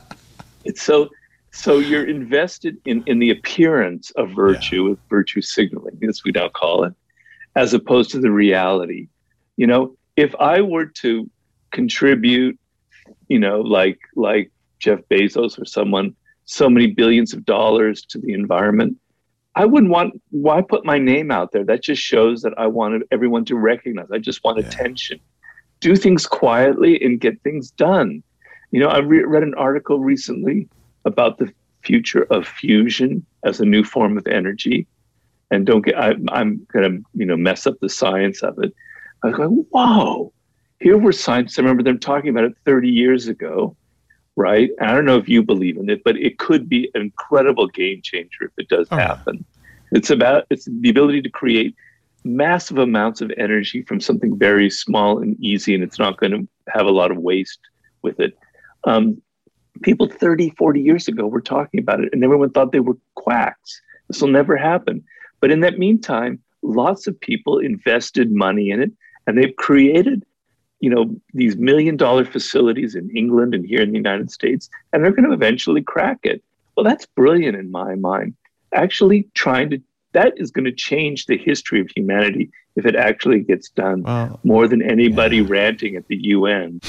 it's so, so you're invested in, in the appearance of virtue, yeah. with virtue signaling, as we now call it, as opposed to the reality. You know, if I were to contribute, you know, like like Jeff Bezos or someone, so many billions of dollars to the environment, I wouldn't want, why put my name out there? That just shows that I wanted everyone to recognize. I just want yeah. attention. Do things quietly and get things done. You know, I re- read an article recently about the future of fusion as a new form of energy. And don't get, I, I'm going to, you know, mess up the science of it. I was going, whoa, here were scientists. I remember them talking about it thirty years ago, right? And I don't know if you believe in it, but it could be an incredible game changer if it does oh. happen. It's about, it's the ability to create massive amounts of energy from something very small and easy, and it's not going to have a lot of waste with it. Um, people thirty, forty years ago were talking about it, and everyone thought they were quacks. This will never happen. But in that meantime, lots of people invested money in it, and they've created, you know, these million dollar facilities in England and here in the United States, and they're going to eventually crack it. Well, that's brilliant in my mind. Actually trying to, that is going to change the history of humanity if it actually gets done, well, more than anybody yeah. ranting at the U N.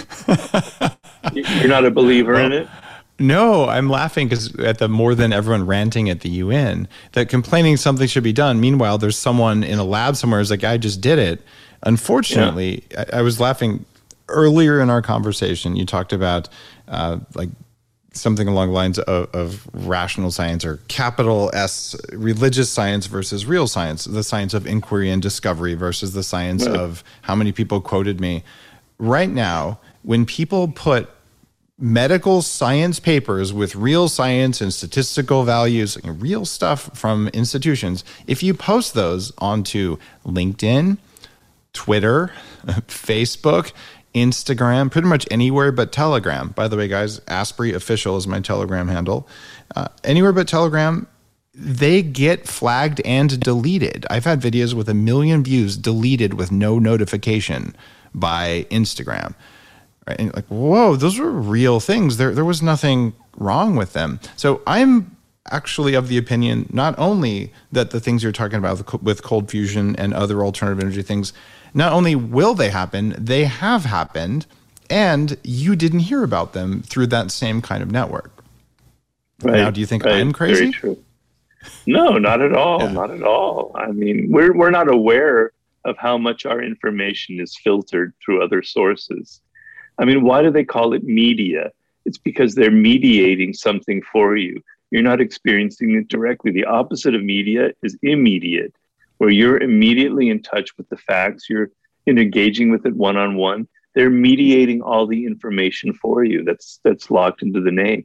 You're not a believer well, in it? No, I'm laughing because at the more than everyone ranting at the U N, that complaining something should be done. Meanwhile, there's someone in a lab somewhere who's like, I just did it. Unfortunately, yeah. I, I was laughing earlier in our conversation. You talked about uh, like something along the lines of, of rational science, or capital S, religious science versus real science, the science of inquiry and discovery versus the science right. of how many people quoted me. Right now, when people put medical science papers with real science and statistical values, real stuff from institutions, if you post those onto LinkedIn, Twitter, Facebook, Instagram, pretty much anywhere but Telegram. By the way, guys, Asprey Official is my Telegram handle. Uh, anywhere but Telegram, they get flagged and deleted. I've had videos with a million views deleted with no notification by Instagram. Right? And like, whoa, those were real things. There, there was nothing wrong with them. So I'm actually of the opinion, not only that the things you're talking about with cold fusion and other alternative energy things, not only will they happen, they have happened, and you didn't hear about them through that same kind of network. Right. Now, do you think right. I'm crazy? Very true. No, not at all. Yeah. Not at all. I mean, we're we're not aware of how much our information is filtered through other sources. I mean, why do they call it media? It's because they're mediating something for you. You're not experiencing it directly. The opposite of media is immediate, where you're immediately in touch with the facts. You're engaging with it one-on-one. They're mediating all the information for you. That's that's locked into the name.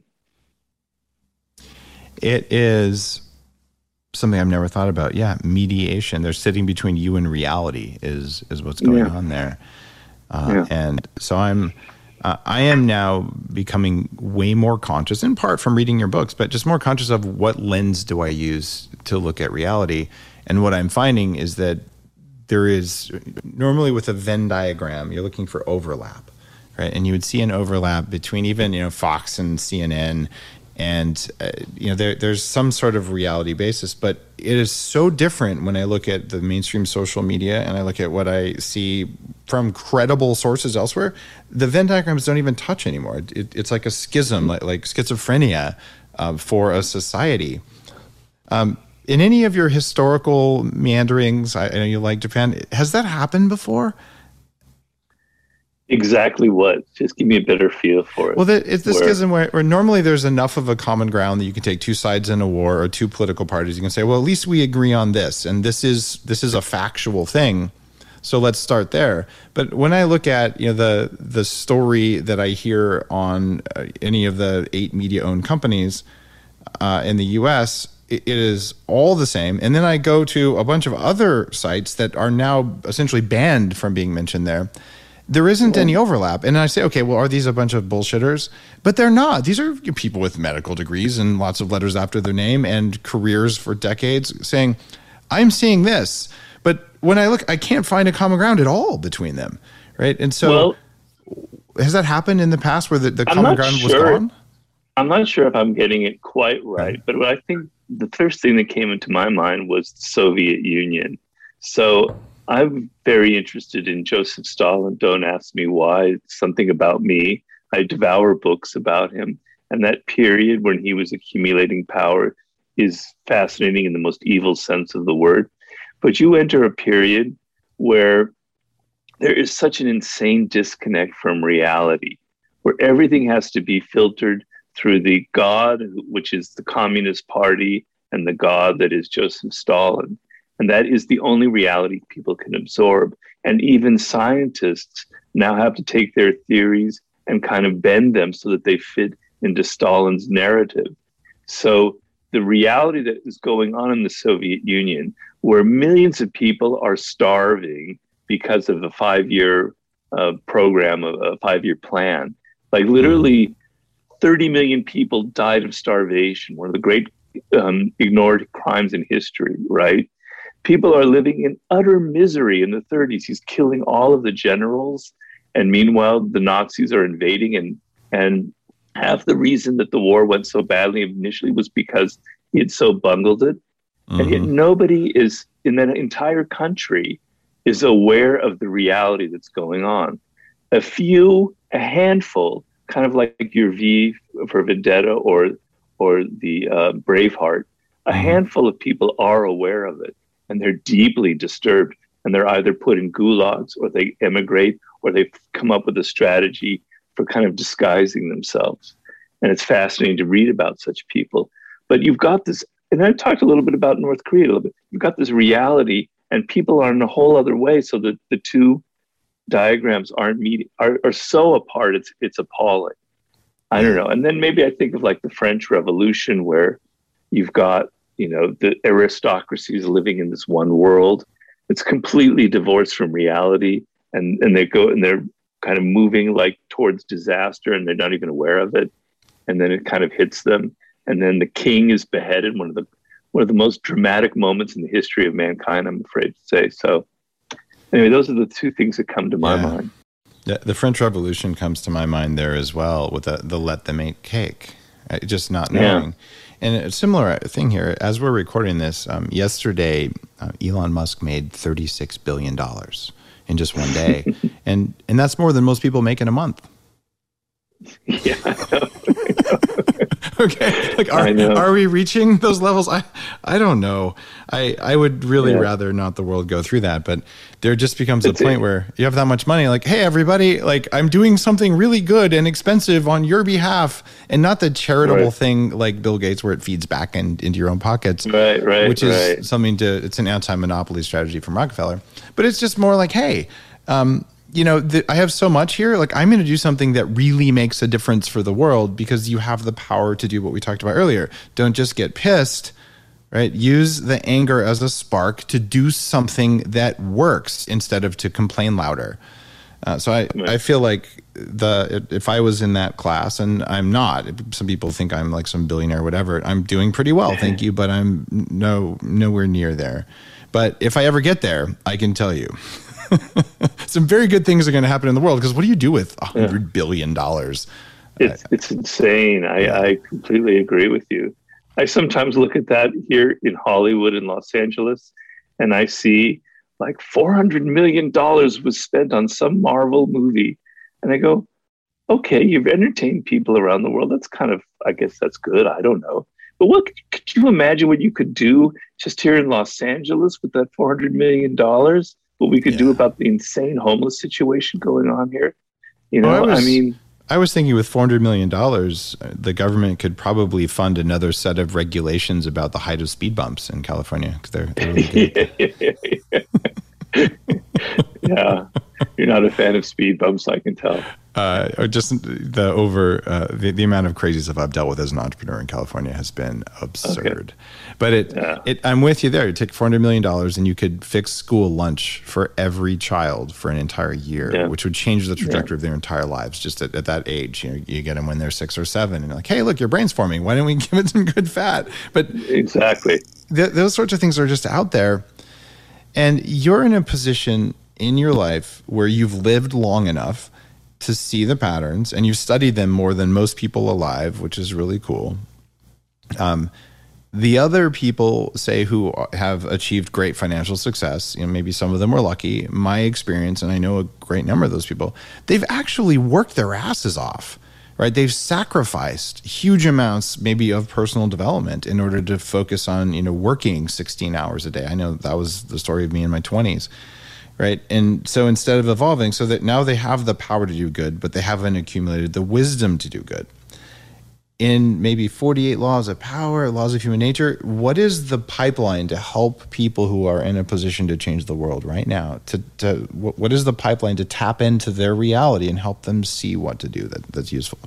It is something I've never thought about. Yeah, mediation. They're sitting between you and reality is is what's going yeah. on there. Uh, yeah. And so I'm, uh, I am now becoming way more conscious, in part from reading your books, but just more conscious of what lens do I use to look at reality. And what I'm finding is that there is, normally with a Venn diagram, you're looking for overlap, right? And you would see an overlap between even, you know, Fox and C N N, and uh, you know, there, there's some sort of reality basis, but it is so different when I look at the mainstream social media and I look at what I see from credible sources elsewhere. The Venn diagrams don't even touch anymore. It, it's like a schism, like, like schizophrenia uh, for a society. Um, in any of your historical meanderings, I, I know you like Japan, has that happened before? Exactly what? Just give me a better feel for it. Well, the, it's this Where- schism where, where normally there's enough of a common ground that you can take two sides in a war or two political parties. You can say, well, at least we agree on this, and this is this is a factual thing. So let's start there. But when I look at, you know, the the story that I hear on uh, any of the eight media-owned companies uh, in the U S, it, it is all the same. And then I go to a bunch of other sites that are now essentially banned from being mentioned there. There isn't any overlap. And I say, okay, well, are these a bunch of bullshitters? But they're not. These are people with medical degrees and lots of letters after their name and careers for decades saying, I'm seeing this. But when I look, I can't find a common ground at all between them, right? And so well, has that happened in the past where the, the I'm common not ground sure. was gone? I'm not sure if I'm getting it quite right, but what I think the first thing that came into my mind was the Soviet Union. So I'm very interested in Joseph Stalin. Don't ask me why. It's something about me. I devour books about him. And that period when he was accumulating power is fascinating in the most evil sense of the word. But you enter a period where there is such an insane disconnect from reality, where everything has to be filtered through the God, which is the Communist Party, and the God that is Joseph Stalin. And that is the only reality people can absorb. And even scientists now have to take their theories and kind of bend them so that they fit into Stalin's narrative. So the reality that is going on in the Soviet Union, where millions of people are starving because of a five-year uh, program, a, a five-year plan, like literally thirty million people died of starvation, one of the great um, ignored crimes in history, right? People are living in utter misery in the thirties. He's killing all of the generals. And meanwhile, the Nazis are invading. And, and half the reason that the war went so badly initially was because he had so bungled it. Mm-hmm. And yet nobody is in that entire country is aware of the reality that's going on. A few, a handful, kind of like your V for Vendetta or, or the uh, Braveheart, a mm-hmm. handful of people are aware of it. And they're deeply disturbed, and they're either put in gulags or they emigrate or they've come up with a strategy for kind of disguising themselves. And it's fascinating to read about such people. But you've got this, and I talked a little bit about North Korea a little bit. You've got this reality, and people are in a whole other way. So that the two diagrams aren't meeting, are, are so apart. It's it's appalling. I don't know. And then maybe I think of like the French Revolution, where you've got, you know, the aristocracy is living in this one world. It's completely divorced from reality. And, and they go and they're kind of moving like towards disaster, and they're not even aware of it. And then it kind of hits them. And then the king is beheaded, one of the one of the most dramatic moments in the history of mankind, I'm afraid to say. So anyway, those are the two things that come to my yeah. mind. The, the French Revolution comes to my mind there as well, with the, the let them eat cake, right? Just not knowing. Yeah. And a similar thing here, as we're recording this, um, yesterday, uh, Elon Musk made thirty-six billion dollars in just one day. and and that's more than most people make in a month. Yeah, I know. Okay, like are, are we reaching those levels? I I don't know. I, I would really yeah. rather not the world go through that, but there just becomes a it's point it. where you have that much money, like, hey, everybody, like I'm doing something really good and expensive on your behalf, and not the charitable right. thing like Bill Gates where it feeds back in, into your own pockets, right, right, which is right. something to, it's an anti-monopoly strategy from Rockefeller, but it's just more like, hey, um, you know, the, I have so much here. Like, I'm going to do something that really makes a difference for the world, because you have the power to do what we talked about earlier. Don't just get pissed, right? Use the anger as a spark to do something that works instead of to complain louder. Uh, so I, right. I feel like the if I was in that class, and I'm not, some people think I'm like some billionaire or whatever, I'm doing pretty well, thank you, but I'm no nowhere near there. But if I ever get there, I can tell you, some very good things are going to happen in the world, because what do you do with a hundred yeah. billion dollars? It's it's insane. I, yeah. I completely agree with you. I sometimes look at that here in Hollywood and Los Angeles, and I see like four hundred million dollars was spent on some Marvel movie. And I go, okay, you've entertained people around the world. That's kind of, I guess that's good. I don't know. But what could you imagine what you could do just here in Los Angeles with that four hundred million dollars? What we could yeah. do about the insane homeless situation going on here? You know, Well, I was- I mean, I was thinking with four hundred million dollars, the government could probably fund another set of regulations about the height of speed bumps in California because they're, they're really good. yeah, you're not a fan of speed bumps, I can tell. Uh, or just the over uh, the, the amount of crazy stuff I've dealt with as an entrepreneur in California has been absurd. Okay. But it, yeah. it, I'm with you there. You take four hundred million dollars and you could fix school lunch for every child for an entire year, yeah. which would change the trajectory yeah. of their entire lives just at, at that age. You know, you get them when they're six or seven and you're like, hey, look, your brain's forming. Why don't we give it some good fat? But exactly, th- those sorts of things are just out there. And you're in a position in your life where you've lived long enough to see the patterns, and you've studied them more than most people alive, which is really cool. Um, the other people, say, who have achieved great financial success, you know, maybe some of them were lucky. My experience, and I know a great number of those people, they've actually worked their asses off, right? They've sacrificed huge amounts, maybe, of personal development in order to focus on, you know, working sixteen hours a day. I know that was the story of me in my twenties. Right. And so instead of evolving, so that now they have the power to do good, but they haven't accumulated the wisdom to do good. In maybe forty-eight laws of power, laws of human nature, what is the pipeline to help people who are in a position to change the world right now? To, to what is the pipeline to tap into their reality and help them see what to do that, that's useful?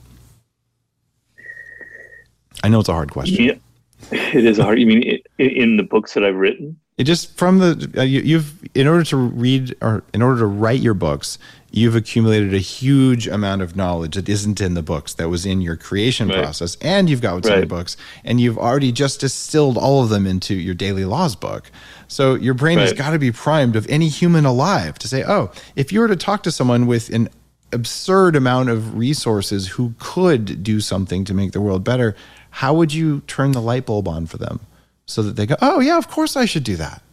I know it's a hard question. Yeah, it is hard. You mean it, in the books that I've written? It just from the uh, you, you've in order to read or in order to write your books, you've accumulated a huge amount of knowledge that isn't in the books, that was in your creation right. process, and you've got what's right. in the books, and you've already just distilled all of them into your Daily Laws book. So your brain right. has got to be primed of any human alive to say, oh, if you were to talk to someone with an absurd amount of resources who could do something to make the world better, how would you turn the light bulb on for them? So that they go, oh, yeah, of course I should do that.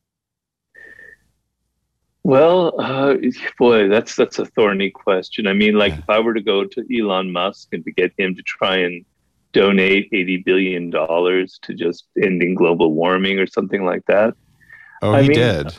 Well, uh, boy, that's that's a thorny question. I mean, like yeah. if I were to go to Elon Musk and to get him to try and donate eighty billion dollars to just ending global warming or something like that. Oh, I he mean, did.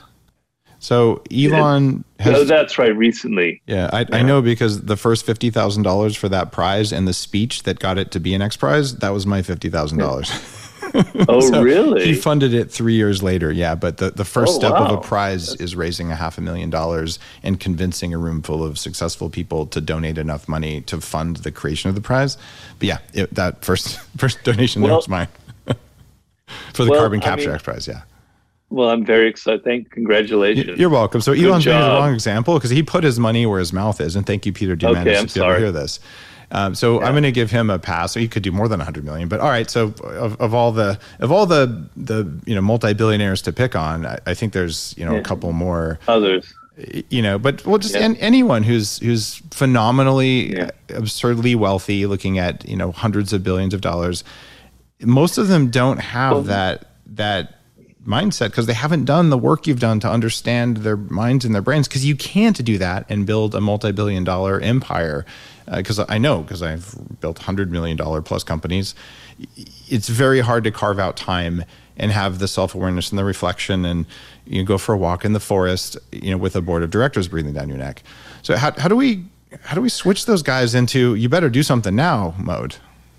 So Elon has... Oh, that's right, recently. Yeah, I, yeah. I know because the first fifty thousand dollars for that prize and the speech that got it to be an X Prize, that was my fifty thousand dollars. Yeah. Oh, so really? He funded it three years later, yeah. But the, the first oh, step wow. of a prize is raising a half a million dollars and convincing a room full of successful people to donate enough money to fund the creation of the prize. But yeah, it, that first first donation well, there was mine for the well, Carbon Capture I mean, X Prize, yeah. Well, I'm very excited. Thank Congratulations. You're welcome. So Good Elon's being the wrong example because he put his money where his mouth is. And thank you, Peter Diamandis, okay, I'm if you ever hear this. Um, so yeah. I'm going to give him a pass. So he could do more than one hundred million. But all right, so of, of all the of all the the you know multi-billionaires to pick on, I, I think there's you know yeah. a couple more others. You know, but well, just yeah. an, anyone who's who's phenomenally, yeah. absurdly wealthy, looking at you know hundreds of billions of dollars. Most of them don't have well, that that. mindset because they haven't done the work you've done to understand their minds and their brains, because you can't do that and build a multi-billion dollar empire. Because uh, I know, because I've built one hundred million dollars plus companies, it's very hard to carve out time and have the self-awareness and the reflection, and you know, go for a walk in the forest, you know, with a board of directors breathing down your neck. So how, how do we how do we switch those guys into you better do something now mode?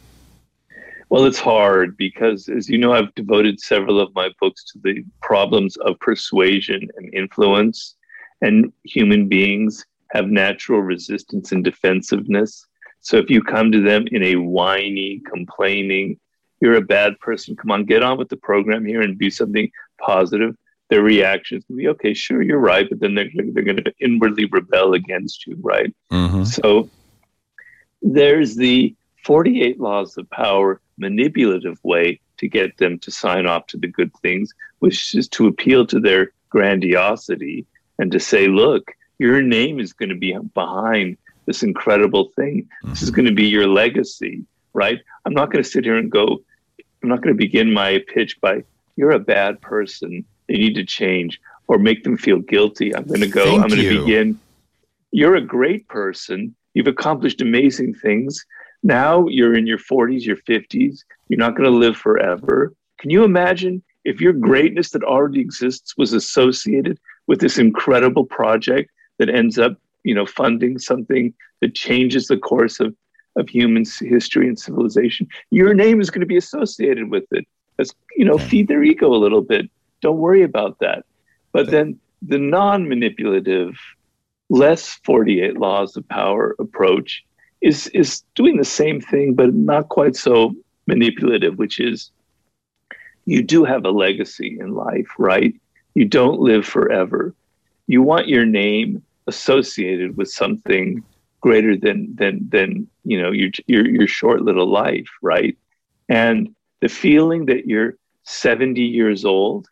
Well, it's hard because, as you know, I've devoted several of my books to the problems of persuasion and influence, and human beings have natural resistance and defensiveness. So if you come to them in a whiny, complaining, you're a bad person, come on, get on with the program here and do something positive, their reactions will be, okay, sure, you're right, but then they're, they're going to inwardly rebel against you, right? Mm-hmm. So there's the forty-eight laws of power manipulative way to get them to sign off to the good things, which is to appeal to their grandiosity and to say, look, your name is going to be behind this incredible thing. Mm-hmm. This is going to be your legacy, right? I'm not going to sit here and go, I'm not going to begin my pitch by, you're a bad person, you need to change, or make them feel guilty. I'm going to go, Thank I'm going you. to begin, you're a great person, you've accomplished amazing things. Now you're in your forties, your fifties, you're not going to live forever. Can you imagine if your greatness that already exists was associated with this incredible project that ends up you know, funding something that changes the course of, of human history and civilization, your name is going to be associated with it. As, you know, feed their ego a little bit. Don't worry about that. But then the non-manipulative, less forty-eight laws of power approach is is doing the same thing, but not quite so manipulative, which is you do have a legacy in life, right? You don't live forever. You want your name associated with something greater than than than you know your your your short little life, right? And the feeling that you're seventy years old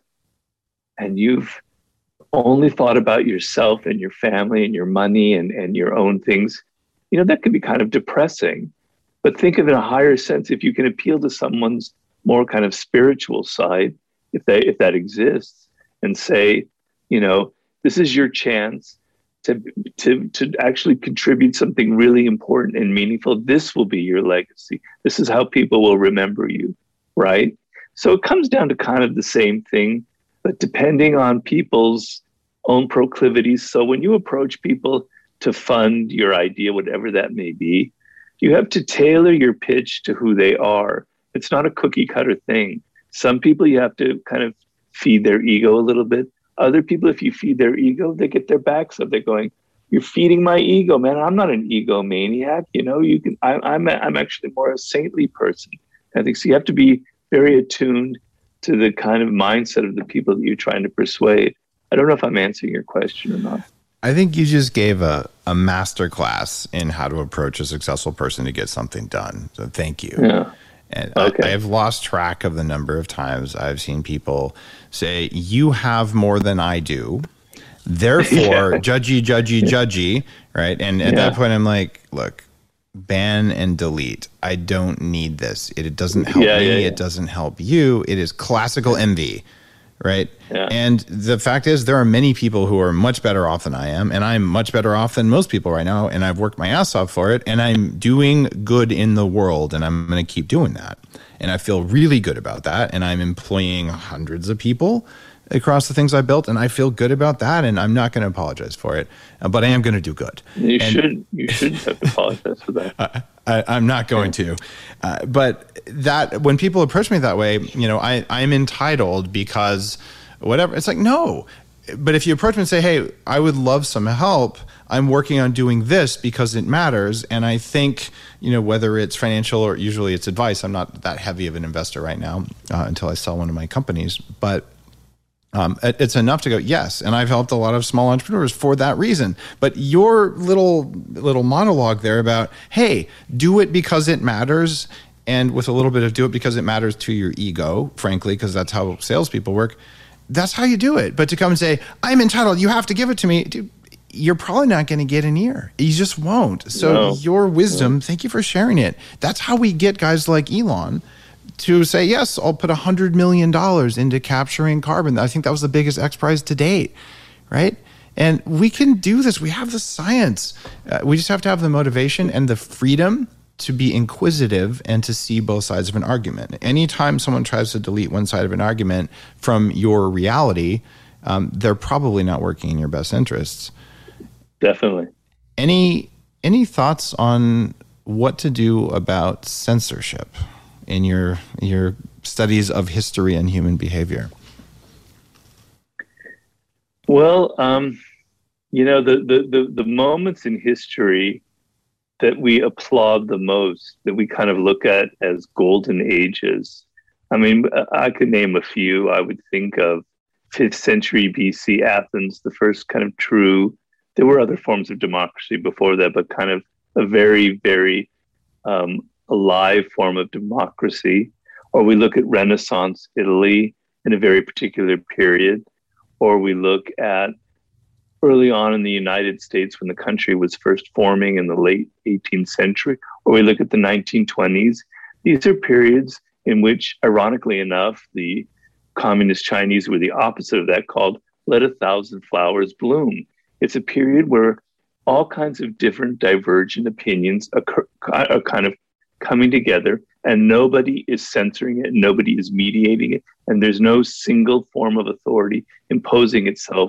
and you've only thought about yourself and your family and your money and, and your own things, you know, that can be kind of depressing. But think of it in a higher sense. If you can appeal to someone's more kind of spiritual side, if they if that exists, and say, you know, this is your chance to to to actually contribute something really important and meaningful. This will be your legacy. This is how people will remember you, right? So it comes down to kind of the same thing, but depending on people's own proclivities. So when you approach people to fund your idea, whatever that may be, you have to tailor your pitch to who they are. It's not a cookie cutter thing. Some people you have to kind of feed their ego a little bit. Other people, if you feed their ego, they get their backs up. They're going, "You're feeding my ego, man. I'm not an egomaniac. You know, you can. I, I'm. A, I'm actually more a saintly person." I think so. You have to be very attuned to the kind of mindset of the people that you're trying to persuade. I don't know if I'm answering your question or not. I think you just gave a, a master class in how to approach a successful person to get something done. So thank you. Yeah. And okay. I, I have lost track of the number of times I've seen people say, "You have more than I do. Therefore, yeah. judgy, judgy, judgy." Right. And at yeah. that point, I'm like, look, ban and delete. I don't need this. It, it doesn't help yeah, me. yeah, yeah. It doesn't help you. It is classical envy. Right. Yeah. And the fact is, there are many people who are much better off than I am. And I'm much better off than most people right now. And I've worked my ass off for it. And I'm doing good in the world. And I'm going to keep doing that. And I feel really good about that. And I'm employing hundreds of people across the things I built. And I feel good about that. And I'm not going to apologize for it. But I am going to do good. You and, should. You shouldn't have to apologize for that. I, I, I'm not going to. Uh, but that when people approach me that way, you know, I, I'm entitled because whatever. It's like, no. But if you approach me and say, "Hey, I would love some help. I'm working on doing this because it matters." And I think, you know, whether it's financial or usually it's advice, I'm not that heavy of an investor right now uh, until I sell one of my companies. But Um, it, it's enough to go, yes. And I've helped a lot of small entrepreneurs for that reason. But your little little monologue there about, hey, do it because it matters, and with a little bit of do it because it matters to your ego, frankly, because that's how salespeople work. That's how you do it. But to come and say, "I'm entitled, you have to give it to me," dude, you're probably not going to get an ear. You just won't. So no. your wisdom, no. thank you for sharing it. That's how we get guys like Elon to say, "Yes, I'll put one hundred million dollars into capturing carbon." I think that was the biggest X Prize to date, right? And we can do this. We have the science. Uh, we just have to have the motivation and the freedom to be inquisitive and to see both sides of an argument. Anytime someone tries to delete one side of an argument from your reality, um, they're probably not working in your best interests. Definitely. Any any thoughts on what to do about censorship in your your studies of history and human behavior? Well, um, you know, the, the the the moments in history that we applaud the most, that we kind of look at as golden ages. I mean, I could name a few. I would think of fifth century B C Athens, the first kind of true. There were other forms of democracy before that, but kind of a very, very um, alive form of democracy. Or we look at Renaissance Italy in a very particular period. Or we look at early on in the United States when the country was first forming in the late eighteenth century. Or we look at the nineteen twenties. These are periods in which, ironically enough, the communist Chinese were the opposite of that, called "Let a Thousand Flowers Bloom." It's a period where all kinds of different divergent opinions occur, are kind of coming together, and nobody is censoring it, nobody is mediating it, and there's no single form of authority imposing itself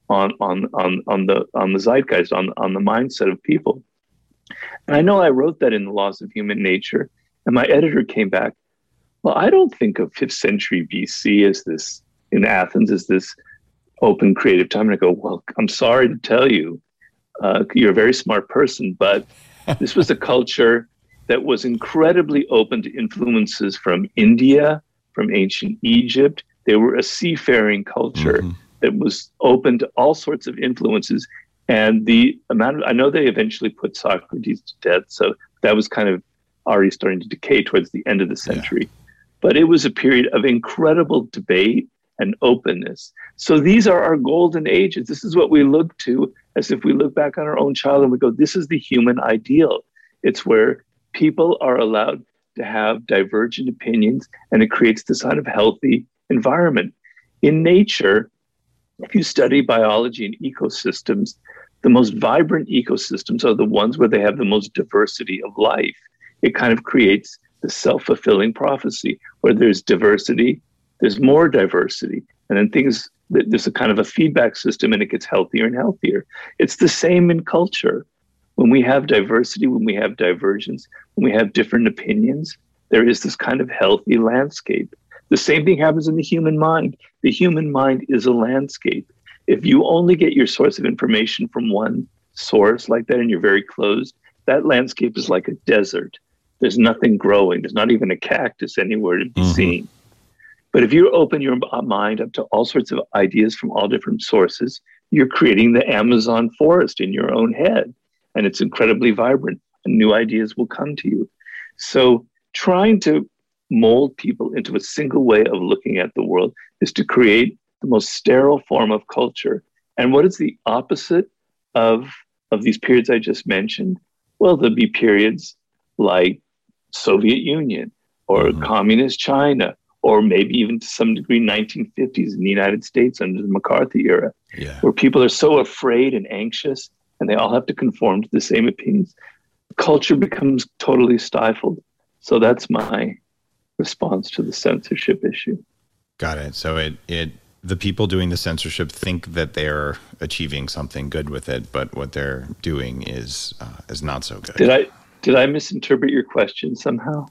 on on on on the on the zeitgeist, on on the mindset of people. And I know I wrote that in The Laws of Human Nature, and my editor came back, well, I don't think of fifth century B C as this, in Athens, as this open creative time. And I go, well, I'm sorry to tell you, uh, you're a very smart person, but this was a culture that was incredibly open to influences from India, from ancient Egypt. They were a seafaring culture mm-hmm. that was open to all sorts of influences. And the amount of, I know they eventually put Socrates to death, so that was kind of already starting to decay towards the end of the century. Yeah. But it was a period of incredible debate and openness. So these are our golden ages. This is what we look to as if we look back on our own childhood and we go, this is the human ideal. It's where people are allowed to have divergent opinions, and it creates this kind of healthy environment. In nature, if you study biology and ecosystems, the most vibrant ecosystems are the ones where they have the most diversity of life. It kind of creates the self-fulfilling prophecy where there's diversity, there's more diversity, and then things, there's a kind of a feedback system and it gets healthier and healthier. It's the same in culture. When we have diversity, when we have divergence, when we have different opinions, there is this kind of healthy landscape. The same thing happens in the human mind. The human mind is a landscape. If you only get your source of information from one source like that and you're very closed, that landscape is like a desert. There's nothing growing. There's not even a cactus anywhere to be mm-hmm. seen. But if you open your mind up to all sorts of ideas from all different sources, you're creating the Amazon forest in your own head. And it's incredibly vibrant, and new ideas will come to you. So trying to mold people into a single way of looking at the world is to create the most sterile form of culture. And what is the opposite of, of these periods I just mentioned? Well, there'll be periods like Soviet Union or mm-hmm. communist China, or maybe even to some degree nineteen fifties in the United States under the McCarthy era, yeah. where people are so afraid and anxious and they all have to conform to the same opinions. Culture becomes totally stifled. So that's my response to the censorship issue. Got it. So it it the people doing the censorship think that they're achieving something good with it, but what they're doing is uh, is not so good. Did I did I misinterpret your question somehow?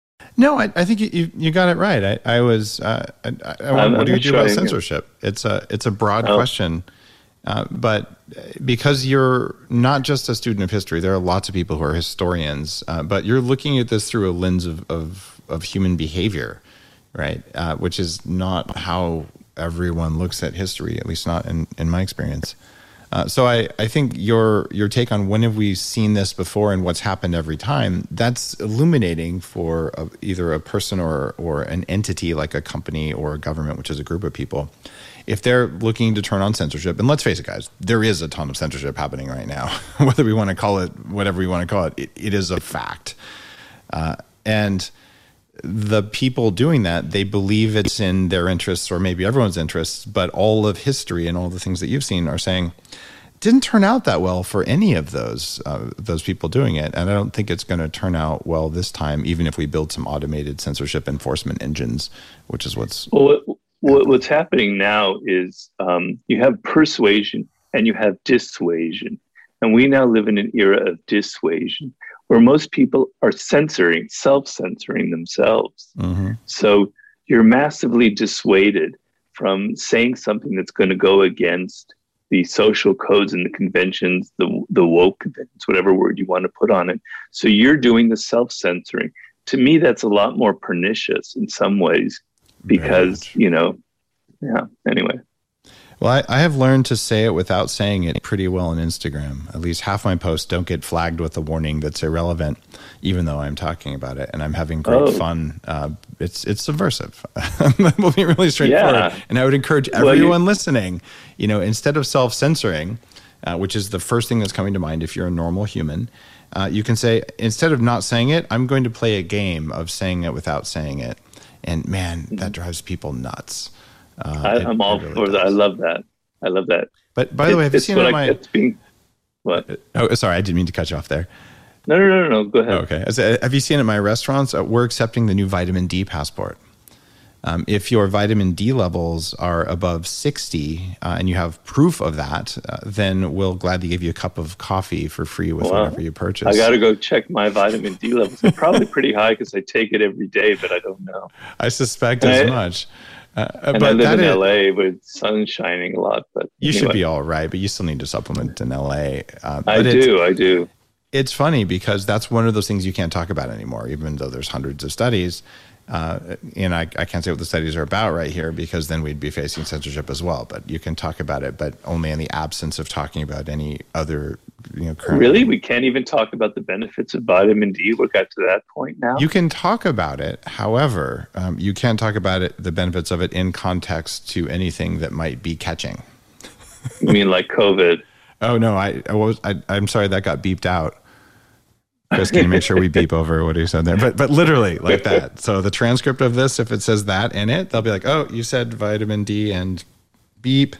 No, I, I think you, you got it right. I, I was. Uh, I, I, what do you do about censorship? It's a it's a broad oh. question, uh, but because you're not just a student of history, there are lots of people who are historians, uh, but you're looking at this through a lens of of, of human behavior, right? Uh, which is not how everyone looks at history, at least not in, in my experience. Uh, so I, I think your your take on when have we seen this before and what's happened every time, that's illuminating for a, either a person or or an entity like a company or a government, which is a group of people. If they're looking to turn on censorship, and let's face it, guys, there is a ton of censorship happening right now, whether we want to call it whatever we want to call it, it, it is a fact. Uh, and the people doing that, they believe it's in their interests or maybe everyone's interests, but all of history and all the things that you've seen are saying it didn't turn out that well for any of those uh, those people doing it. And I don't think it's going to turn out well this time, even if we build some automated censorship enforcement engines, which is what's... Well, what, what's happening now is um, you have persuasion and you have dissuasion. And we now live in an era of dissuasion, where most people are censoring, self-censoring themselves. Mm-hmm. So you're massively dissuaded from saying something that's going to go against the social codes and the conventions, the, the woke conventions, whatever word you want to put on it. So you're doing the self-censoring. To me, that's a lot more pernicious in some ways because, you know, yeah, anyway. Well, I, I have learned to say it without saying it pretty well on Instagram. At least half my posts don't get flagged with a warning that's irrelevant, even though I'm talking about it and I'm having great oh. fun. Uh, it's it's subversive. We'll be really straightforward. Yeah. And I would encourage everyone well, you, listening, you know, instead of self-censoring, uh, which is the first thing that's coming to mind if you're a normal human, uh, you can say, instead of not saying it, I'm going to play a game of saying it without saying it. And man, that drives people nuts. Uh, I, I'm it, all it really for does. that. I love that. I love that. But by the it, way, have you seen it my? Being, what? Oh, sorry, I didn't mean to cut you off there. No, no, no, no. Go ahead. Oh, okay. Have you seen at my restaurants? Uh, we're accepting the new vitamin D passport. Um, if your vitamin D levels are above sixty uh, and you have proof of that, uh, then we'll gladly give you a cup of coffee for free with Well, whatever you purchase. I got to go check my vitamin D levels. They're probably pretty high because I take it every day, but I don't know. I suspect and as I, much. Uh, and but I live in is, L A with sun shining a lot. But you anyway. should be all right, but you still need to supplement in L A. Uh, I do, I do. It's funny because that's one of those things you can't talk about anymore, even though there's hundreds of studies. Uh, and I, I can't say what the studies are about right here because then we'd be facing censorship as well. But you can talk about it, but only in the absence of talking about any other, you know, current. Really? We can't even talk about the benefits of vitamin D? We got to that point now? You can talk about it. However, um, you can't talk about it, the benefits of it in context to anything that might be catching. You mean like COVID? Oh, no, I, I was, I, I'm sorry that got beeped out. Chris, can you make sure we beep over what he said there? But but literally like that. So the transcript of this, if it says that in it, they'll be like, oh, you said vitamin D and beep.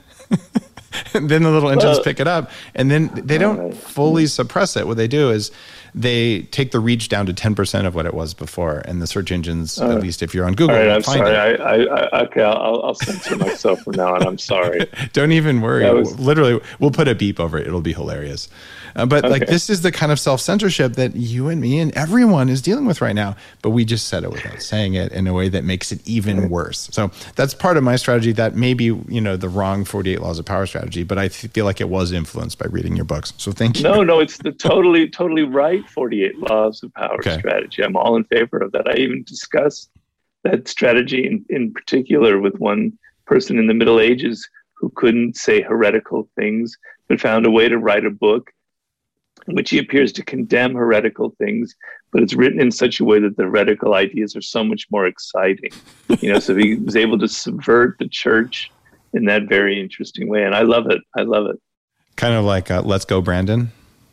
And then the little engines well, pick it up. And then they don't right. fully suppress it. What they do is they take the reach down to ten percent of what it was before. And the search engines, uh, at least if you're on Google, all right, I'm find sorry. it. I, I, I, okay, I'll, I'll censor myself from now on. I'm sorry. Don't even worry. Was... Literally, we'll put a beep over it. It'll be hilarious. Uh, but okay. like this is the kind of self-censorship that you and me and everyone is dealing with right now. But we just said it without saying it in a way that makes it even worse. So that's part of my strategy. That may be, you know, the wrong forty-eight Laws of Power strategy, but I feel like it was influenced by reading your books. So thank you. No, no, it's the totally, totally right forty-eight Laws of Power okay. strategy. I'm all in favor of that. I even discussed that strategy in, in particular with one person in the Middle Ages who couldn't say heretical things, but found a way to write a book in which he appears to condemn heretical things, but it's written in such a way that the heretical ideas are so much more exciting. You know, so he was able to subvert the church in that very interesting way. And I love it. I love it. Kind of like uh, Let's Go, Brandon.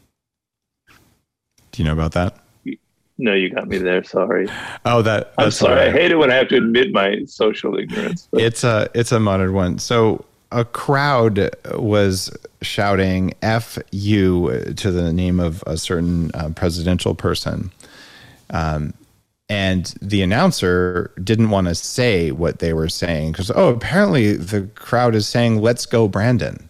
Do you know about that? No, you got me there. Sorry. Oh, that. I'm sorry. Right. I hate it when I have to admit my social ignorance. But. It's a, it's a modern one. So a crowd was shouting F you to the name of a certain uh, presidential person. Um, and the announcer didn't want to say what they were saying because, oh, apparently the crowd is saying, let's go, Brandon.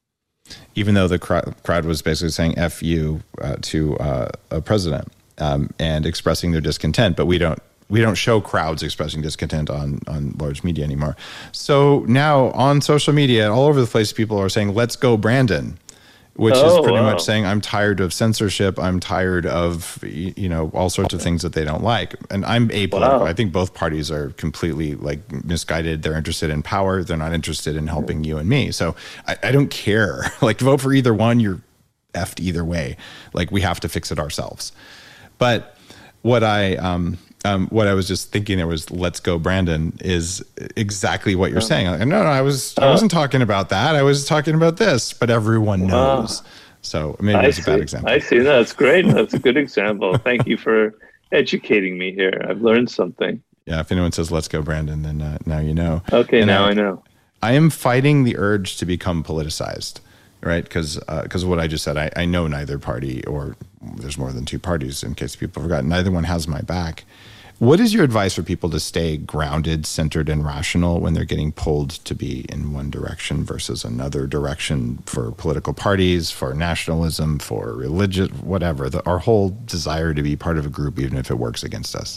Even though the cr- crowd was basically saying F you uh, to uh, a president um, and expressing their discontent. But we don't we don't show crowds expressing discontent on, on large media anymore. So now on social media, all over the place, people are saying, let's go, Brandon, which oh, is pretty wow. much saying, I'm tired of censorship. I'm tired of, you know, all sorts of things that they don't like. And I'm apolitical. Wow. I think both parties are completely like misguided. They're interested in power. They're not interested in helping you and me. So I, I don't care. Like vote for either one. You're effed either way. Like we have to fix it ourselves. But what I, um, Um, what I was just thinking there was "Let's go, Brandon" is exactly what you're saying. Like, no, no, I was I wasn't talking about that. I was talking about this, but everyone knows. So maybe I it's a see. bad example. I see. That's great. That's a good example. Thank you for educating me here. I've learned something. Yeah. If anyone says "Let's go, Brandon," then uh, now you know. Okay, and now I, I know. I am fighting the urge to become politicized. Right, because because uh, of what I just said, I, I know neither party, or there's more than two parties. In case people forgot, neither one has my back. What is your advice for people to stay grounded, centered, and rational when they're getting pulled to be in one direction versus another direction for political parties, for nationalism, for religion, whatever? The, our whole desire to be part of a group, even if it works against us.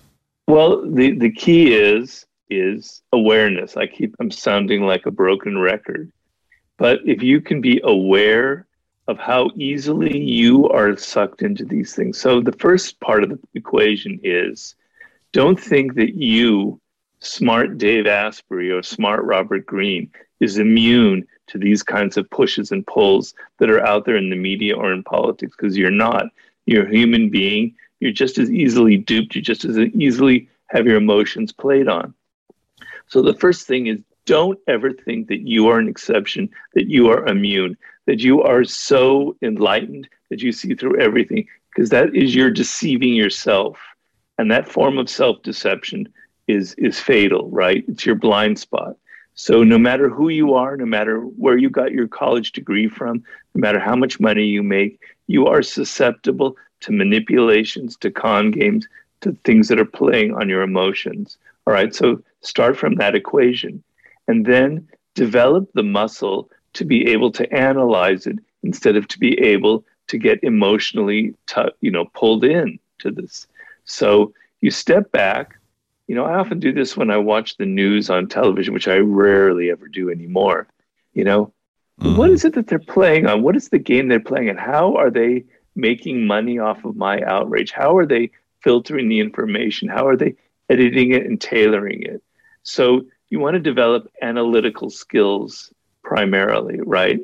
Well, the the key is is awareness. I keep I'm sounding like a broken record. But if you can be aware of how easily you are sucked into these things. So the first part of the equation is don't think that you, smart Dave Asprey or smart Robert Greene, is immune to these kinds of pushes and pulls that are out there in the media or in politics, because you're not. You're a human being. You're just as easily duped. You just as easily have your emotions played on. So the first thing is, don't ever think that you are an exception, that you are immune, that you are so enlightened that you see through everything, because that is you're deceiving yourself. And that form of self-deception is, is fatal, right? It's your blind spot. So no matter who you are, no matter where you got your college degree from, no matter how much money you make, you are susceptible to manipulations, to con games, to things that are playing on your emotions. All right. So Start from that equation and then develop the muscle to be able to analyze it instead of to be able to get emotionally, t- you know, pulled in to this. So you step back. You know, I often do this when I watch the news on television, which I rarely ever do anymore. You know, mm-hmm. What is it that they're playing on? What is the game they're playing? And how are they making money off of my outrage? How are they filtering the information? How are they editing it and tailoring it? So you want to develop analytical skills primarily, right?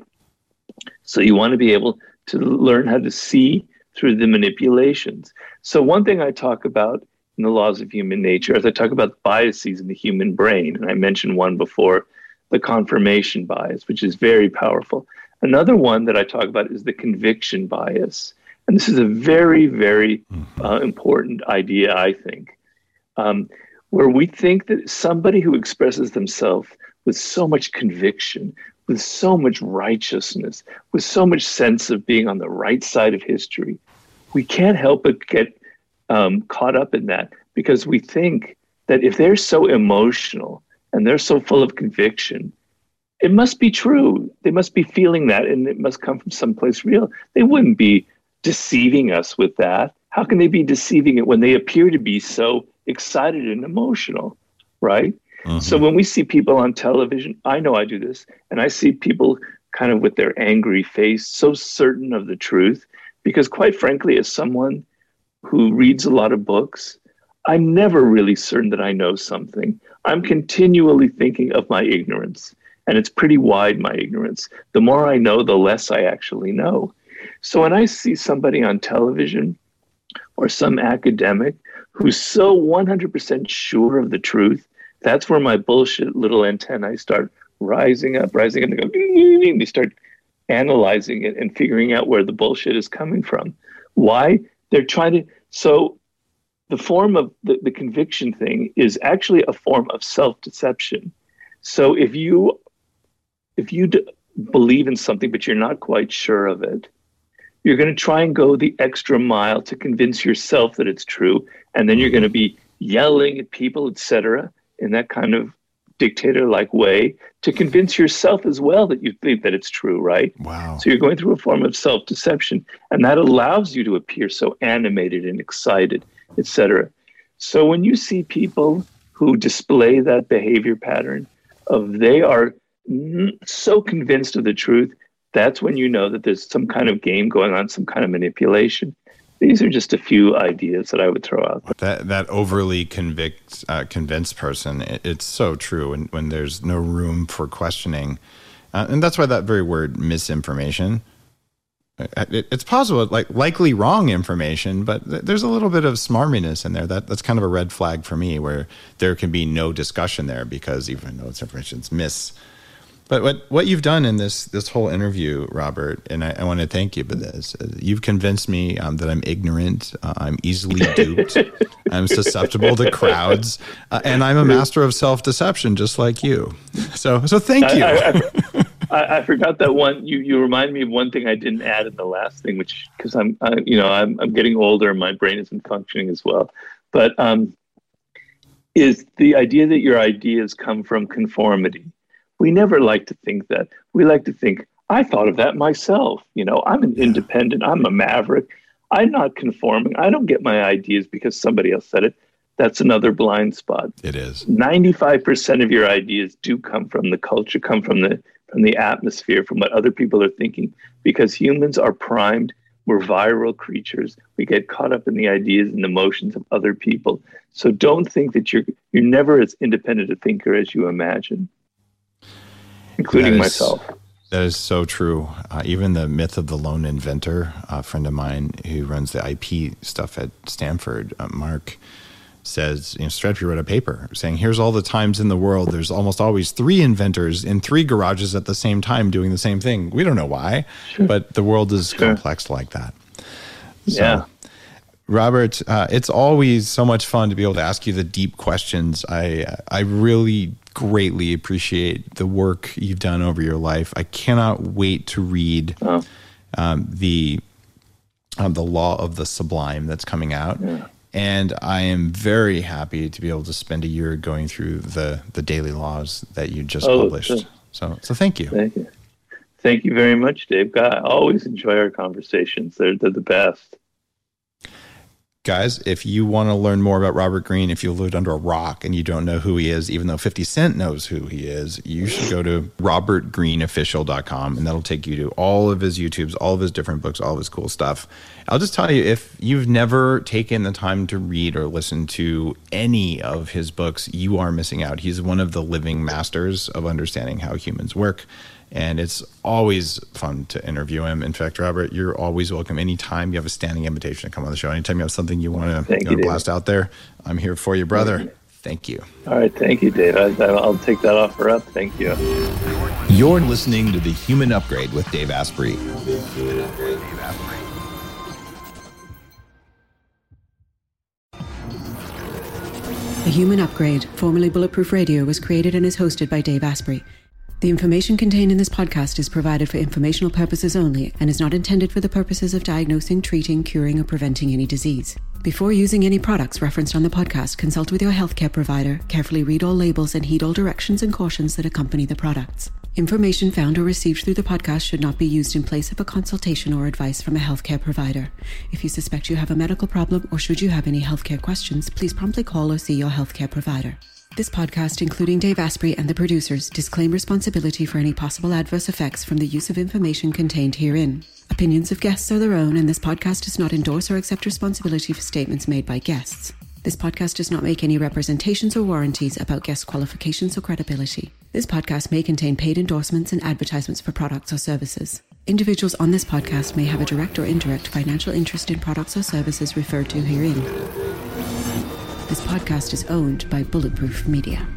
So you want to be able to learn how to see through the manipulations. So one thing I talk about in the laws of human nature is I talk about biases in the human brain. And I mentioned one before, the confirmation bias, which is very powerful. Another one that I talk about is the conviction bias. And this is a very, very uh, important idea, I think, um, where we think that somebody who expresses themselves with so much conviction, with so much righteousness, with so much sense of being on the right side of history, we can't help but get um, caught up in that, because we think that if they're so emotional and they're so full of conviction, it must be true. They must be feeling that, and it must come from someplace real. They wouldn't be deceiving us with that. How can they be deceiving it when they appear to be so excited and emotional, right? Mm-hmm. So when we see people on television, I know I do this, and I see people kind of with their angry face, so certain of the truth, because quite frankly, as someone who reads a lot of books, I'm never really certain that I know something. I'm continually thinking of my ignorance, and it's pretty wide, my ignorance. The more I know, the less I actually know. So when I see somebody on television or some academic who's so one hundred percent sure of the truth, that's where my bullshit little antennae start rising up, rising up, and they go, ding, ding, ding. They start analyzing it and figuring out where the bullshit is coming from. Why? They're trying to, so the form of the, the conviction thing is actually a form of self-deception. So if you, if you d- believe in something, but you're not quite sure of it, you're going to try and go the extra mile to convince yourself that it's true. And then you're going to be yelling at people, et cetera, in that kind of dictator-like way to convince yourself as well that you think that it's true, right? Wow. So you're going through a form of self-deception, and that allows you to appear so animated and excited, et cetera. So when you see people who display that behavior pattern of they are so convinced of the truth, that's when you know that there's some kind of game going on, some kind of manipulation. These are just a few ideas that I would throw out there. That that overly convict, uh, convinced person, it, it's so true when, when there's no room for questioning. Uh, and that's why that very word, misinformation, it, it's possible, like likely wrong information, but th- there's a little bit of smarminess in there. That That's kind of a red flag for me, where there can be no discussion there because even though it's information, it's mis. But what, what you've done in this this whole interview, Robert, and I, I want to thank you for this, uh, you've convinced me um, that I'm ignorant, uh, I'm easily duped, I'm susceptible to crowds, uh, and I'm a master of self-deception, just like you. So so thank you. I, I, I, I forgot that one. You you remind me of one thing I didn't add in the last thing, which because I'm I, you know I'm I'm getting older, and my brain isn't functioning as well. But um, is the idea that your ideas come from conformity. We never like to think that. We like to think, I thought of that myself. You know, I'm an independent. I'm a maverick. I'm not conforming. I don't get my ideas because somebody else said it. That's another blind spot. It is. ninety-five percent of your ideas do come from the culture, come from the from the atmosphere, from what other people are thinking, because humans are primed. We're viral creatures. We get caught up in the ideas and emotions of other people. So don't think that you're you're never as independent a thinker as you imagine. Including that is, myself. That is so true. Uh, even the myth of the lone inventor, a friend of mine who runs the I P stuff at Stanford, uh, Mark, says, you know, Stratosphere wrote a paper saying, here's all the times in the world, there's almost always three inventors in three garages at the same time doing the same thing. We don't know why, sure. but the world is sure. complex like that. So, yeah. Robert, uh, it's always so much fun to be able to ask you the deep questions. I I really greatly appreciate the work you've done over your life. I cannot wait to read oh. um, the um, the Law of the Sublime that's coming out. Yeah. And I am very happy to be able to spend a year going through the, the daily laws that you just oh, published. Sure. So, so thank you. Thank you. Thank you very much, Dave. God, I always enjoy our conversations. They're, they're the best. Guys, if you want to learn more about Robert Greene, if you lived under a rock and you don't know who he is, even though fifty Cent knows who he is, you should go to robert greene official dot com, and that'll take you to all of his YouTubes, all of his different books, all of his cool stuff. I'll just tell you, if you've never taken the time to read or listen to any of his books, you are missing out. He's one of the living masters of understanding how humans work. And it's always fun to interview him. In fact, Robert, you're always welcome. Anytime you have a standing invitation to come on the show, anytime you have something you want to, you want to blast out there, I'm here for you, brother. Thank you. All right. Thank you, Dave. I, I'll take that offer up. Thank you. You're listening to The Human Upgrade with Dave Asprey. The Human Upgrade, formerly Bulletproof Radio, was created and is hosted by Dave Asprey. The information contained in this podcast is provided for informational purposes only and is not intended for the purposes of diagnosing, treating, curing, or preventing any disease. Before using any products referenced on the podcast, consult with your healthcare provider, carefully read all labels, and heed all directions and cautions that accompany the products. Information found or received through the podcast should not be used in place of a consultation or advice from a healthcare provider. If you suspect you have a medical problem or should you have any healthcare questions, please promptly call or see your healthcare provider. This podcast, including Dave Asprey and the producers, disclaim responsibility for any possible adverse effects from the use of information contained herein. Opinions of guests are their own, and this podcast does not endorse or accept responsibility for statements made by guests. This podcast does not make any representations or warranties about guest qualifications or credibility. This podcast may contain paid endorsements and advertisements for products or services. Individuals on this podcast may have a direct or indirect financial interest in products or services referred to herein. This podcast is owned by Bulletproof Media.